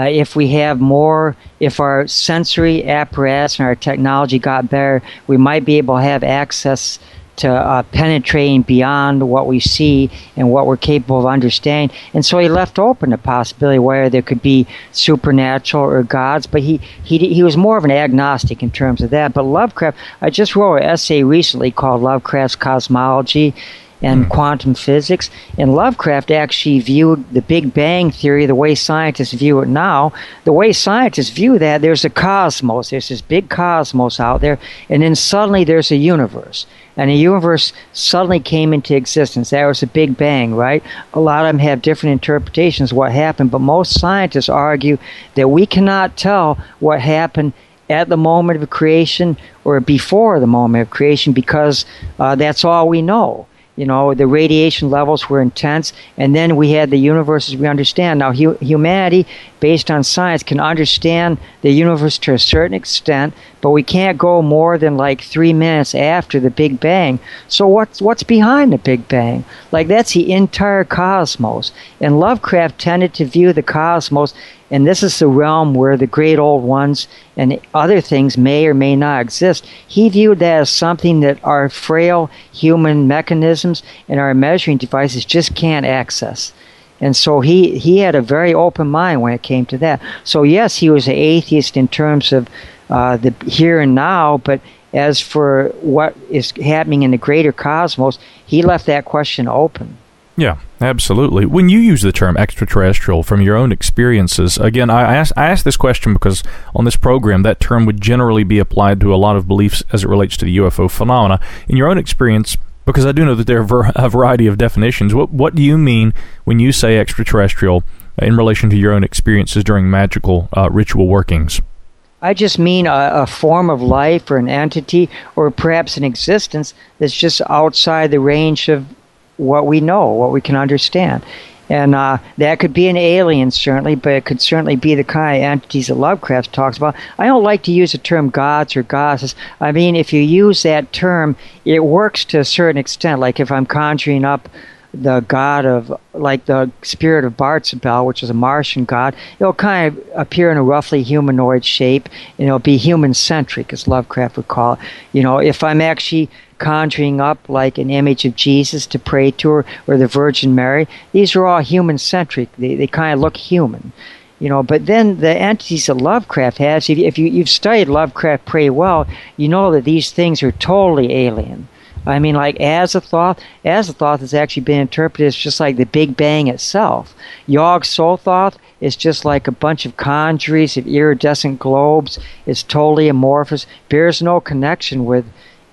if our sensory apparatus and our technology got better, we might be able to have access to penetrating beyond what we see and what we're capable of understanding. And so he left open the possibility where there could be supernatural or gods, but he was more of an agnostic in terms of that. But Lovecraft, I just wrote an essay recently called Lovecraft's Cosmology and Quantum Physics, and Lovecraft actually viewed the Big Bang Theory the way scientists view it now. The way scientists view that, there's a cosmos, there's this big cosmos out there, and then suddenly there's a universe. And the universe suddenly came into existence. That was a Big Bang, right? A lot of them have different interpretations of what happened, but most scientists argue that we cannot tell what happened at the moment of creation or before the moment of creation because that's all we know. The radiation levels were intense, and then we had the universe as we understand. Now, humanity, based on science, can understand the universe to a certain extent, but we can't go more than like 3 minutes after the Big Bang. So what's behind the Big Bang? Like, that's the entire cosmos. And Lovecraft tended to view the cosmos, and this is the realm where the great old ones and other things may or may not exist. He viewed that as something that our frail human mechanisms and our measuring devices just can't access. And so he had a very open mind when it came to that. So yes, he was an atheist in terms of the here and now, but as for what is happening in the greater cosmos, he left that question open. Yeah, absolutely. When you use the term extraterrestrial from your own experiences, again, I ask this question because on this program, that term would generally be applied to a lot of beliefs as it relates to the UFO phenomena. In your own experience, because I do know that there are a variety of definitions, what do you mean when you say extraterrestrial in relation to your own experiences during magical ritual workings? I just mean a form of life or an entity or perhaps an existence that's just outside the range of what we know, what we can understand. And that could be an alien, certainly, but it could certainly be the kind of entities that Lovecraft talks about. I don't like to use the term gods or goddesses. I mean, if you use that term, it works to a certain extent. Like if I'm conjuring up the god of, like the spirit of Barzabel, which is a Martian god, it'll kind of appear in a roughly humanoid shape, and it'll be human-centric, as Lovecraft would call it. If I'm actually conjuring up like an image of Jesus to pray to her, or the Virgin Mary, these are all human-centric. They kind of look human. But then the entities that Lovecraft has, if you've studied Lovecraft pretty well, you know that these things are totally alien. I mean, like Azathoth has actually been interpreted as just like the Big Bang itself. Yog-Sothoth is just like a bunch of congeries of iridescent globes. It's totally amorphous. Bears no connection with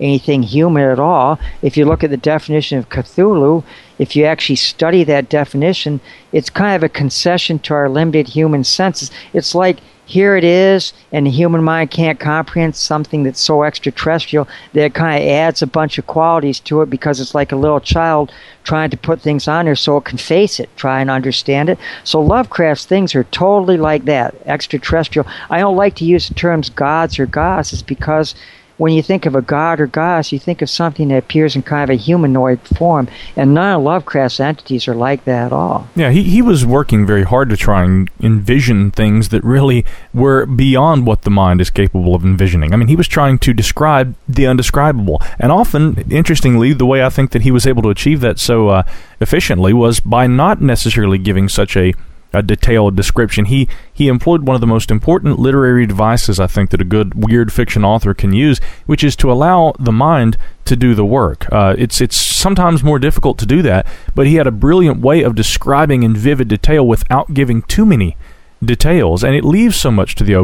anything human at all. If you look at the definition of Cthulhu, if you actually study that definition, it's kind of a concession to our limited human senses. It's like, here it is, and the human mind can't comprehend something that's so extraterrestrial that it kind of adds a bunch of qualities to it, because it's like a little child trying to put things on there so it can face it, try and understand it. So Lovecraft's things are totally like that, extraterrestrial. I don't like to use the terms gods or goddesses, because when you think of a god or goddess, you think of something that appears in kind of a humanoid form, and none of Lovecraft's entities are like that at all. Yeah, he was working very hard to try and envision things that really were beyond what the mind is capable of envisioning. I mean, he was trying to describe the undescribable, and often, interestingly, the way I think that he was able to achieve that so efficiently was by not necessarily giving such a detailed description. He employed one of the most important literary devices I think that a good weird fiction author can use, which is to allow the mind to do the work. It's sometimes more difficult to do that, but he had a brilliant way of describing in vivid detail without giving too many details, and it leaves so much to the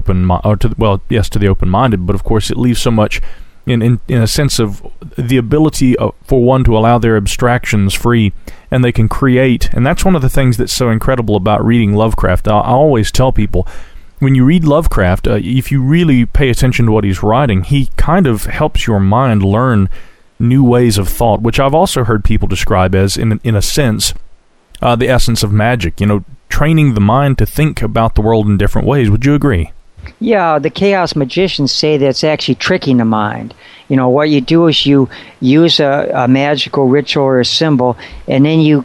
to the open-minded, but of course it leaves so much in a sense of the ability for one to allow their abstractions free, and they can create. And that's one of the things that's so incredible about reading Lovecraft. I always tell people, when you read Lovecraft, if you really pay attention to what he's writing, he kind of helps your mind learn new ways of thought, which I've also heard people describe as, in a sense, the essence of magic, training the mind to think about the world in different ways. Would you agree? Yeah, the chaos magicians say that it's actually tricking the mind. What you do is you use a magical ritual or a symbol, and then you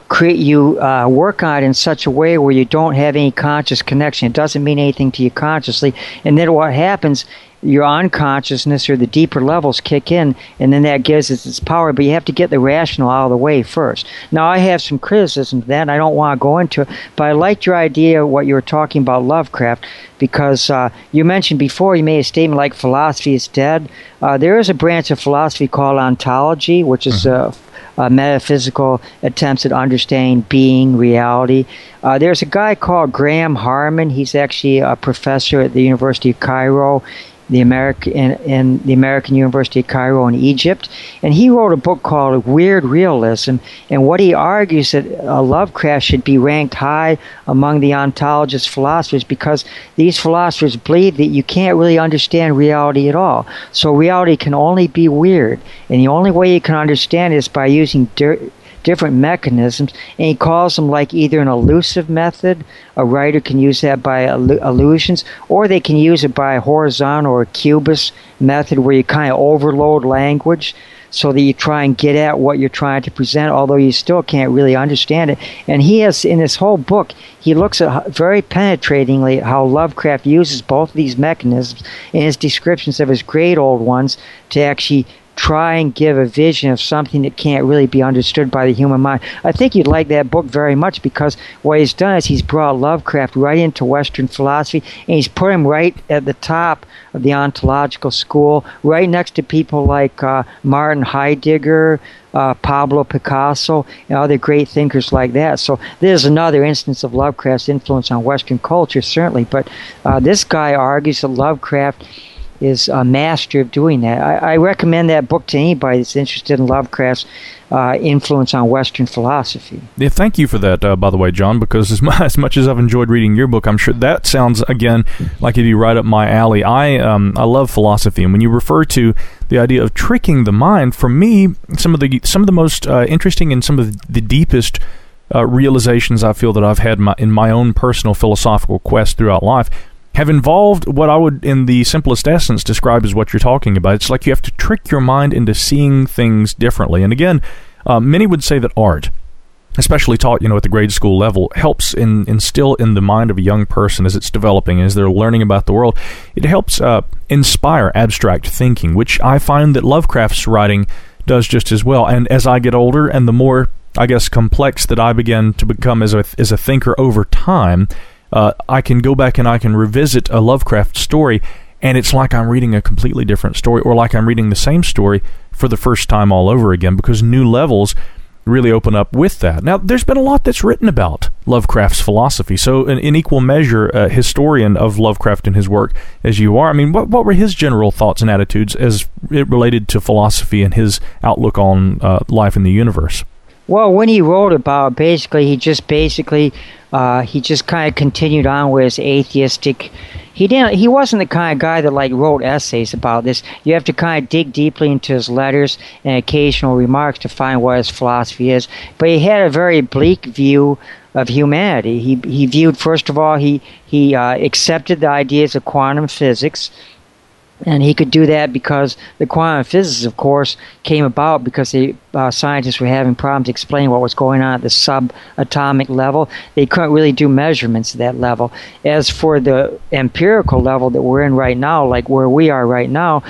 work on it in such a way where you don't have any conscious connection. It doesn't mean anything to you consciously. And then what happens, your unconsciousness or the deeper levels kick in, and then that gives it its power, but you have to get the rational out of the way first. Now, I have some criticism to that, and I don't want to go into it, but I liked your idea, what you were talking about Lovecraft, because you mentioned before, you made a statement like philosophy is dead. There is a branch of philosophy called ontology, which is metaphysical attempts at understanding being, reality. There's a guy called Graham Harman. He's actually a professor at the University of Cairo, the American University of Cairo in Egypt, and he wrote a book called Weird Realism, and what he argues that Lovecraft should be ranked high among the ontologist philosophers, because these philosophers believe that you can't really understand reality at all. So reality can only be weird, and the only way you can understand it is by using different mechanisms, and he calls them like either an elusive method, a writer can use that by illusions, or they can use it by a horizontal or a cubist method where you kind of overload language so that you try and get at what you're trying to present, although you still can't really understand it. And he has, in this whole book, he looks at very penetratingly at how Lovecraft uses both of these mechanisms in his descriptions of his great old ones to actually try and give a vision of something that can't really be understood by the human mind. I think you'd like that book very much, because what he's done is he's brought Lovecraft right into Western philosophy, and he's put him right at the top of the ontological school, right next to people like Martin Heidegger, Pablo Picasso, and other great thinkers like that. So there's another instance of Lovecraft's influence on Western culture, certainly, but this guy argues that Lovecraft is a master of doing that. I recommend that book to anybody that's interested in Lovecraft's influence on Western philosophy. Yeah, thank you for that, by the way, John, because as much as I've enjoyed reading your book, I'm sure that sounds, again, like it'd be right up my alley. I love philosophy, and when you refer to the idea of tricking the mind, for me, some of the most interesting and some of the deepest realizations I feel that I've had in my own personal philosophical quest throughout life have involved what I would, in the simplest essence, describe as what you're talking about. It's like you have to trick your mind into seeing things differently. And again, many would say that art, especially taught, at the grade school level, helps instill in the mind of a young person as it's developing, as they're learning about the world. It helps inspire abstract thinking, which I find that Lovecraft's writing does just as well. And as I get older, and the more, I guess, complex that I begin to become as a thinker over time, I can go back and I can revisit a Lovecraft story, and it's like I'm reading a completely different story, or like I'm reading the same story for the first time all over again, because new levels really open up with that. Now, there's been a lot that's written about Lovecraft's philosophy. So, in equal measure, a historian of Lovecraft and his work as you are, I mean, what were his general thoughts and attitudes as it related to philosophy and his outlook on life in the universe? Well, when he wrote about, he just kind of continued on with his atheistic. He wasn't the kind of guy that wrote essays about this. You have to kind of dig deeply into his letters and occasional remarks to find what his philosophy is. But he had a very bleak view of humanity. He viewed, first of all, he accepted the ideas of quantum physics. And he could do that because the quantum physics, of course, came about because the scientists were having problems explaining what was going on at the subatomic level. They couldn't really do measurements at that level. As for the empirical level that we're in right now, like where we are right now,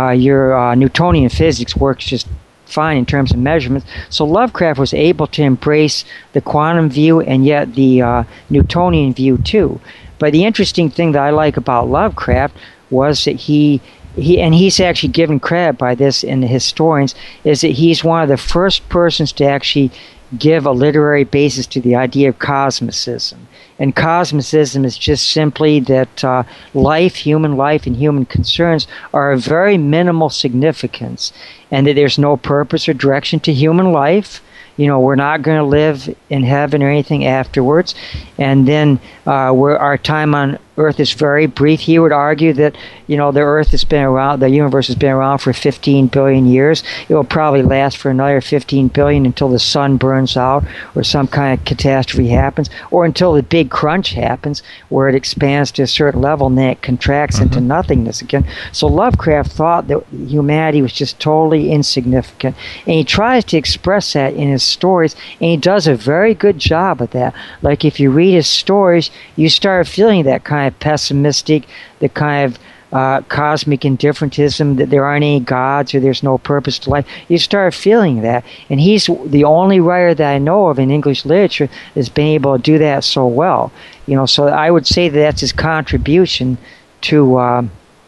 your Newtonian physics works just fine in terms of measurements. So Lovecraft was able to embrace the quantum view and yet the Newtonian view too. But the interesting thing that I like about Lovecraft was that he and he's actually given credit by this in the historians, is that he's one of the first persons to actually give a literary basis to the idea of cosmicism. And cosmicism is just simply that human life and human concerns are of very minimal significance, and that there's no purpose or direction to human life. We're not going to live in heaven or anything afterwards. And then our time on Earth is very brief. He would argue that, the Earth has been around, the universe has been around for 15 billion years. It will probably last for another 15 billion until the sun burns out or some kind of catastrophe happens, or until the big crunch happens where it expands to a certain level and then it contracts into nothingness again. So Lovecraft thought that humanity was just totally insignificant. And he tries to express that in his stories, and he does a very good job of that. Like if you read his stories, you start feeling that kind of pessimistic, the kind of cosmic indifferentism, that there aren't any gods or there's no purpose to life. You start feeling that. And he's the only writer that I know of in English literature that's been able to do that so well. So I would say that that's his contribution to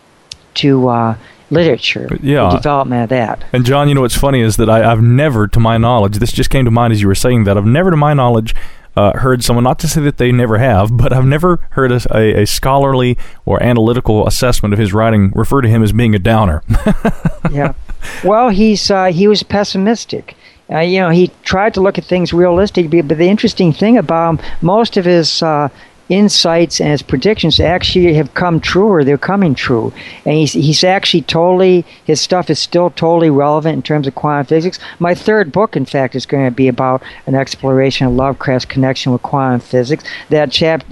literature, the development of that. And John, what's funny is that I've never, to my knowledge, this just came to mind as you were saying that, I've never, to my knowledge, heard someone, not to say that they never have, but I've never heard a scholarly or analytical assessment of his writing refer to him as being a downer. Yeah. Well, he was pessimistic. He tried to look at things realistically, but the interesting thing about him, most of his insights and his predictions actually have come true, or they're coming true. And he's actually his stuff is still totally relevant in terms of quantum physics. My third book, in fact, is going to be about an exploration of Lovecraft's connection with quantum physics. That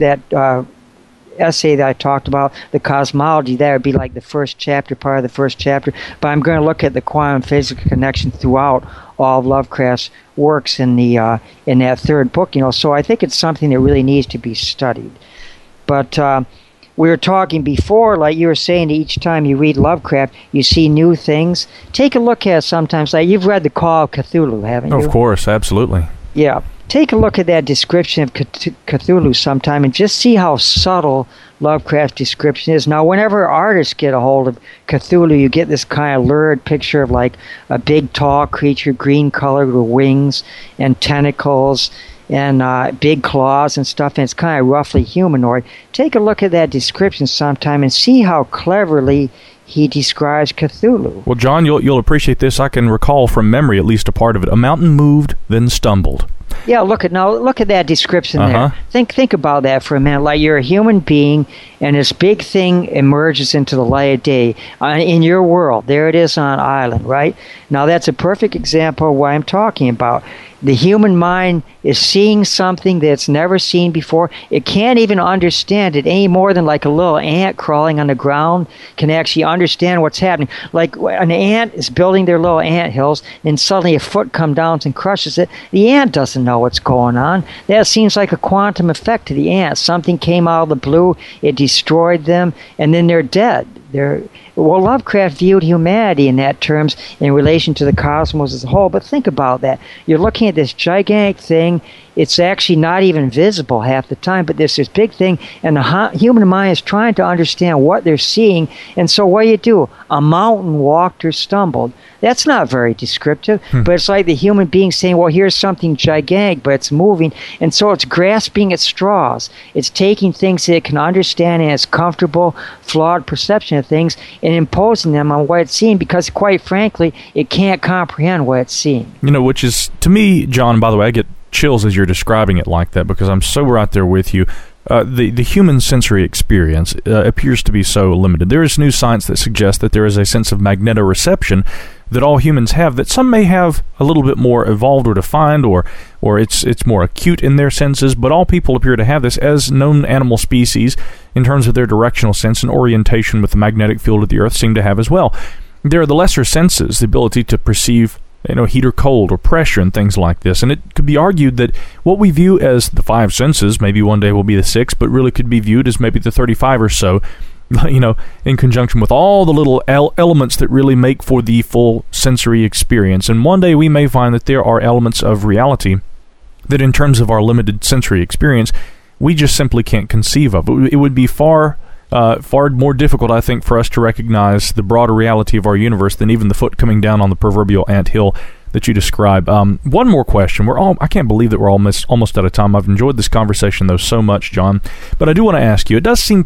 essay that I talked about, the cosmology, that would be like the first chapter, part of the first chapter. But I'm going to look at the quantum physics connection throughout all of Lovecraft's works in that third book. So I think it's something that really needs to be studied. But we were talking before, like you were saying, each time you read Lovecraft, you see new things. Take a look at it sometimes. Like you've read The Call of Cthulhu, haven't you? Of course, absolutely. Yeah. Take a look at that description of Cthulhu sometime and just see how subtle Lovecraft's description is. Now, whenever artists get a hold of Cthulhu, you get this kind of lurid picture of like a big, tall creature, green colored with wings and tentacles and big claws and stuff, and it's kind of roughly humanoid. Take a look at that description sometime and see how cleverly he describes Cthulhu. Well, John, you'll appreciate this. I can recall from memory at least a part of it. A mountain moved, then stumbled. Yeah, look at that description there. Think about that for a minute. Like you're a human being, and this big thing emerges into the light of day in your world. There it is on an island, right? Now that's a perfect example of what I'm talking about. The human mind is seeing something that it's never seen before. It can't even understand it any more than like a little ant crawling on the ground can actually understand what's happening. Like an ant is building their little ant hills, and suddenly a foot comes down and crushes it. The ant doesn't know what's going on. That seems like a quantum effect to the ant. Something came out of the blue, it destroyed them, and then they're dead. Well, Lovecraft viewed humanity in that terms in relation to the cosmos as a whole. But think about that. You're looking at this gigantic thing. It's actually not even visible half the time, but there's this big thing, and the human mind is trying to understand what they're seeing. And so what do? A mountain walked or stumbled. That's not very descriptive, but it's like the human being saying, well, here's something gigantic, but it's moving. And so it's grasping at straws. It's taking things that it can understand and its comfortable, flawed perception of things and imposing them on what it's seeing because, quite frankly, it can't comprehend what it's seeing. Which is, to me, John, by the way, I get chills as you're describing it like that because I'm so right there with you. The human sensory experience appears to be so limited. There is new science that suggests that there is a sense of magnetoreception that all humans have that some may have a little bit more evolved or defined or it's more acute in their senses, but all people appear to have this as known animal species in terms of their directional sense and orientation with the magnetic field of the Earth seem to have as well. There are the lesser senses, the ability to perceive heat or cold or pressure and things like this. And it could be argued that what we view as the 5 senses, maybe one day will be the 6, but really could be viewed as maybe the 35 or so, in conjunction with all the little elements that really make for the full sensory experience. And one day we may find that there are elements of reality that in terms of our limited sensory experience, we just simply can't conceive of. It would be far more difficult, I think, for us to recognize the broader reality of our universe than even the foot coming down on the proverbial anthill that you describe. One more question. I can't believe that we're almost out of time. I've enjoyed this conversation, though, so much, John. But I do want to ask you, it does seem,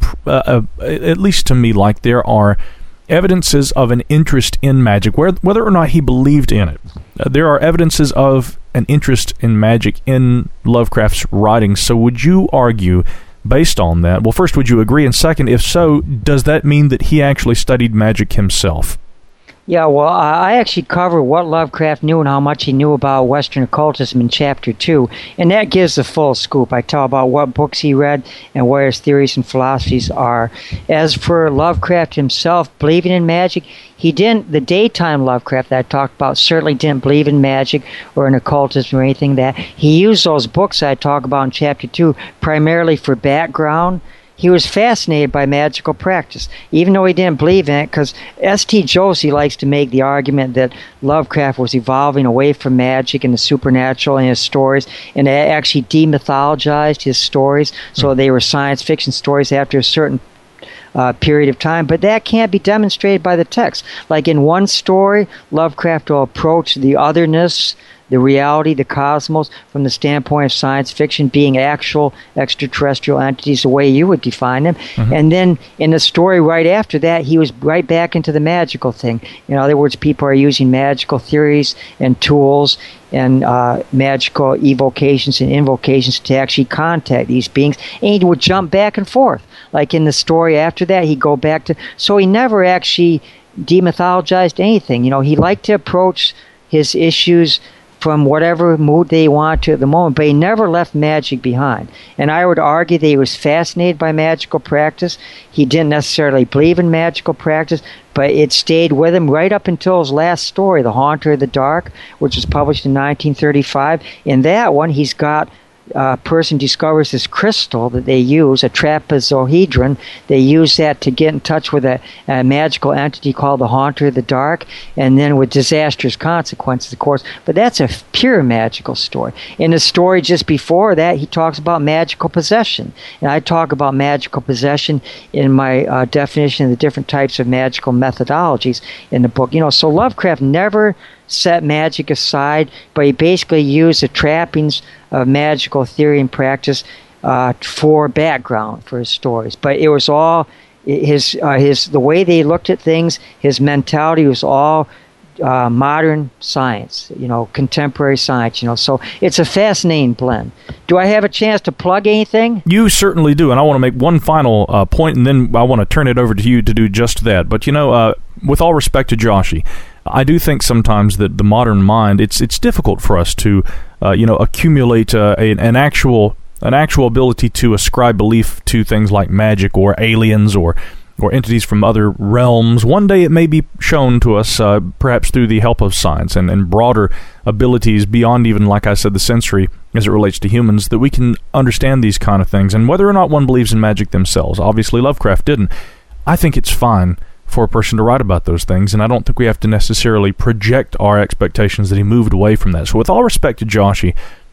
at least to me, like there are evidences of an interest in magic, whether or not he believed in it. There are evidences of an interest in magic in Lovecraft's writings. So would you argue, based on that, well, first, would you agree? And second, if so, does that mean that he actually studied magic himself? Yeah, well, I actually cover what Lovecraft knew and how much he knew about Western occultism in Chapter 2, and that gives the full scoop. I tell about what books he read and what his theories and philosophies are. As for Lovecraft himself believing in magic, he didn't, the daytime Lovecraft that I talked about certainly didn't believe in magic or in occultism or anything that. He used those books I talk about in Chapter 2 primarily for background. He was fascinated by magical practice, even though he didn't believe in it, because S.T. Josie likes to make the argument that Lovecraft was evolving away from magic and the supernatural in his stories, and actually demythologized his stories, so they were science fiction stories after a certain period of time, but that can't be demonstrated by the text. Like in one story, Lovecraft will approach the otherness, the reality, the cosmos, from the standpoint of science fiction being actual extraterrestrial entities, the way you would define them. Mm-hmm. And then in the story right after that, he was right back into the magical thing. In other words, people are using magical theories and tools and magical evocations and invocations to actually contact these beings. And he would jump back and forth. Like in the story after that, he'd go back to... So he never actually demythologized anything. He liked to approach his issues from whatever mood they want to at the moment, but he never left magic behind. And I would argue that he was fascinated by magical practice. He didn't necessarily believe in magical practice, but it stayed with him right up until his last story, The Haunter of the Dark, which was published in 1935. In that one, he's got a person discovers this crystal that they use, a trapezohedron. They use that to get in touch with a magical entity called the Haunter of the Dark, and then with disastrous consequences, of course. But that's a pure magical story. In the story just before that, he talks about magical possession. And I talk about magical possession in my definition of the different types of magical methodologies in the book. So Lovecraft never set magic aside, but he basically used the trappings of magical theory and practice for background for his stories. But it was all his the way they looked at things. His mentality was all modern science, contemporary science. So it's a fascinating blend. Do I have a chance to plug anything? You certainly do, and I want to make one final point, and then I want to turn it over to you to do just that. But with all respect to Joshy, I do think sometimes that the modern mind, it's difficult for us to, accumulate an actual ability to ascribe belief to things like magic or aliens or entities from other realms. One day it may be shown to us, perhaps through the help of science and broader abilities beyond even, like I said, the sensory as it relates to humans, that we can understand these kind of things. And whether or not one believes in magic themselves, obviously Lovecraft didn't, I think it's fine for a person to write about those things, and I don't think we have to necessarily project our expectations that he moved away from that. So with all respect to Joshy,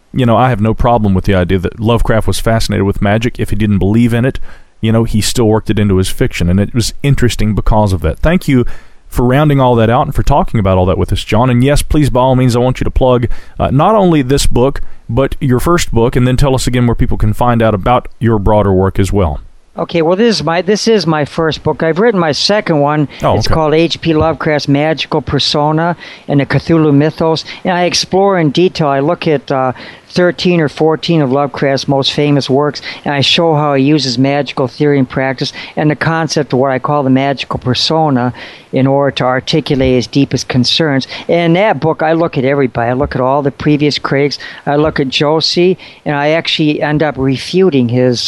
I have no problem with the idea that Lovecraft was fascinated with magic. If he didn't believe in it, he still worked it into his fiction, and it was interesting because of that. Thank you for rounding all that out and for talking about all that with us, John. And yes, please, by all means, I want you to plug not only this book, but your first book, and then tell us again where people can find out about your broader work as well. Okay, well, this is my first book. I've written my second one. It's called H.P. Lovecraft's Magical Persona and the Cthulhu Mythos, and I explore in detail. I look at 13 or 14 of Lovecraft's most famous works, and I show how he uses magical theory and practice and the concept of what I call the magical persona in order to articulate his deepest concerns. And in that book, I look at everybody. I look at all the previous critics. I look at Josie, and I actually end up refuting his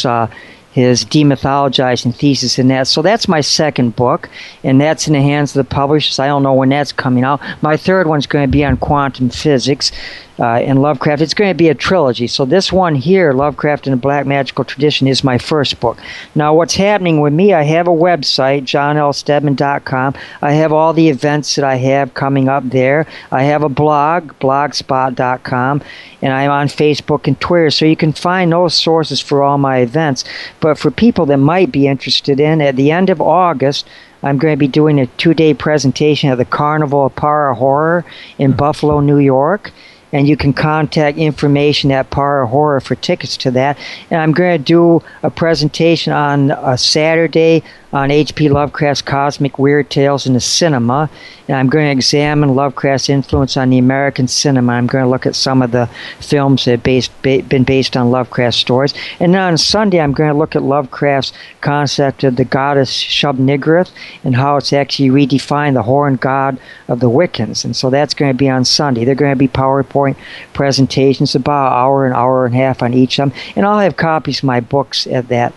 demythologizing thesis in that. So that's my second book, and that's in the hands of the publishers. I don't know when that's coming out. My third one's going to be on quantum physics and Lovecraft. It's going to be a trilogy. So this one here, Lovecraft in the Black Magical Tradition, is my first book. Now, what's happening with me, I have a website, johnlstedman.com. I have all the events that I have coming up there. I have a blog, blogspot.com, and I'm on Facebook and Twitter, so you can find those sources for all my events. But for people that might be interested in, at the end of August, I'm going to be doing a 2-day presentation at the Carnival of Para Horror in Buffalo, New York. And you can contact information at Para Horror for tickets to that. And I'm going to do a presentation on a Saturday on H.P. Lovecraft's Cosmic Weird Tales in the Cinema. And I'm going to examine Lovecraft's influence on the American cinema. I'm going to look at some of the films that have been based on Lovecraft stories. And then on Sunday, I'm going to look at Lovecraft's concept of the goddess Shub-Niggurath and how it's actually redefined the horned god of the Wiccans. And so that's going to be on Sunday. They're going to be PowerPoint presentations, about an hour and a half on each of them. And I'll have copies of my books at that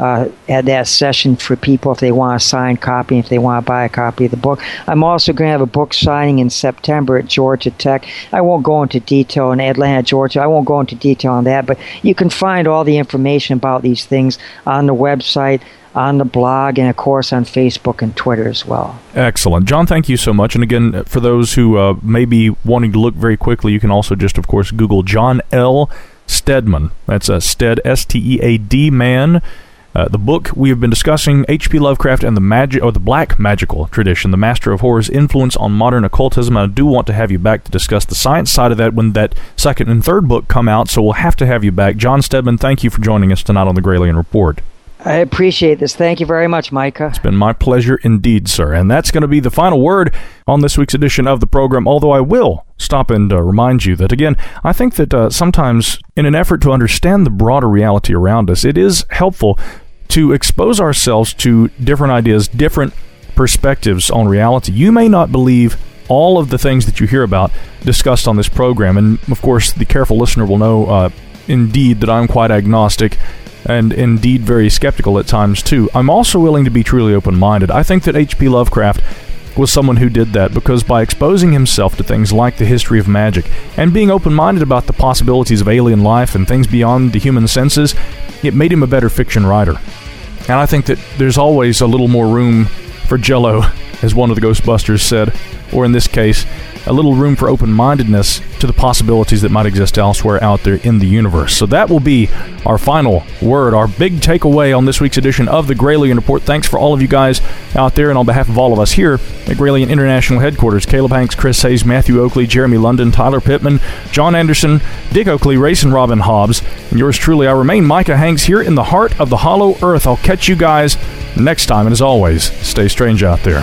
session for people if they want a signed copy, if they want to buy a copy of the book. I'm also going to have a book signing in September at Georgia Tech. I won't go into detail in Atlanta, Georgia. I won't go into detail on that, but you can find all the information about these things on the website, on the blog, and of course on Facebook and Twitter as well. Excellent. John, thank you so much. And again, for those who may be wanting to look very quickly, you can also just, of course, Google John L. Stedman. That's a Stead, S-T-E-A-D, man. The book we have been discussing, H.P. Lovecraft and the Black Magical Tradition, the Master of Horror's Influence on Modern Occultism. I do want to have you back to discuss the science side of that when that second and third book come out, so we'll have to have you back. John Stedman, thank you for joining us tonight on the Gralien Report. I appreciate this. Thank you very much, Micah. It's been my pleasure indeed, sir. And that's going to be the final word on this week's edition of the program, although I will stop and remind you that, again, I think that sometimes in an effort to understand the broader reality around us, it is helpful to expose ourselves to different ideas, different perspectives on reality. You may not believe all of the things that you hear about discussed on this program, and of course the careful listener will know indeed that I'm quite agnostic and indeed very skeptical at times too. I'm also willing to be truly open-minded. I think that H.P. Lovecraft was someone who did that because by exposing himself to things like the history of magic and being open-minded about the possibilities of alien life and things beyond the human senses, it made him a better fiction writer. And I think that there's always a little more room for Jell-O, as one of the Ghostbusters said, or in this case, a little room for open-mindedness to the possibilities that might exist elsewhere out there in the universe. So that will be our final word, our big takeaway on this week's edition of the Gralien Report. Thanks for all of you guys out there, and on behalf of all of us here at Gralien International Headquarters, Caleb Hanks, Chris Hayes, Matthew Oakley, Jeremy London, Tyler Pittman, John Anderson, Dick Oakley, Race and Robin Hobbs, and yours truly, I remain Micah Hanks here in the heart of the Hollow Earth. I'll catch you guys next time, and as always, stay strange out there.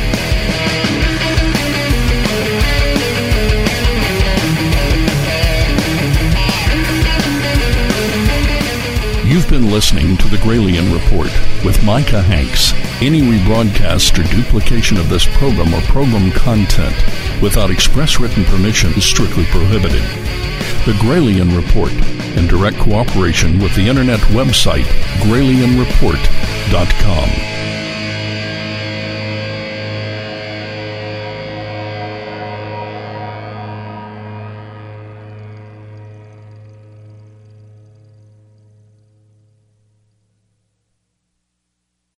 You've been listening to the Gralien Report with Micah Hanks. Any rebroadcast or duplication of this program or program content without express written permission is strictly prohibited. The Gralien Report, in direct cooperation with the internet website gralienreport.com.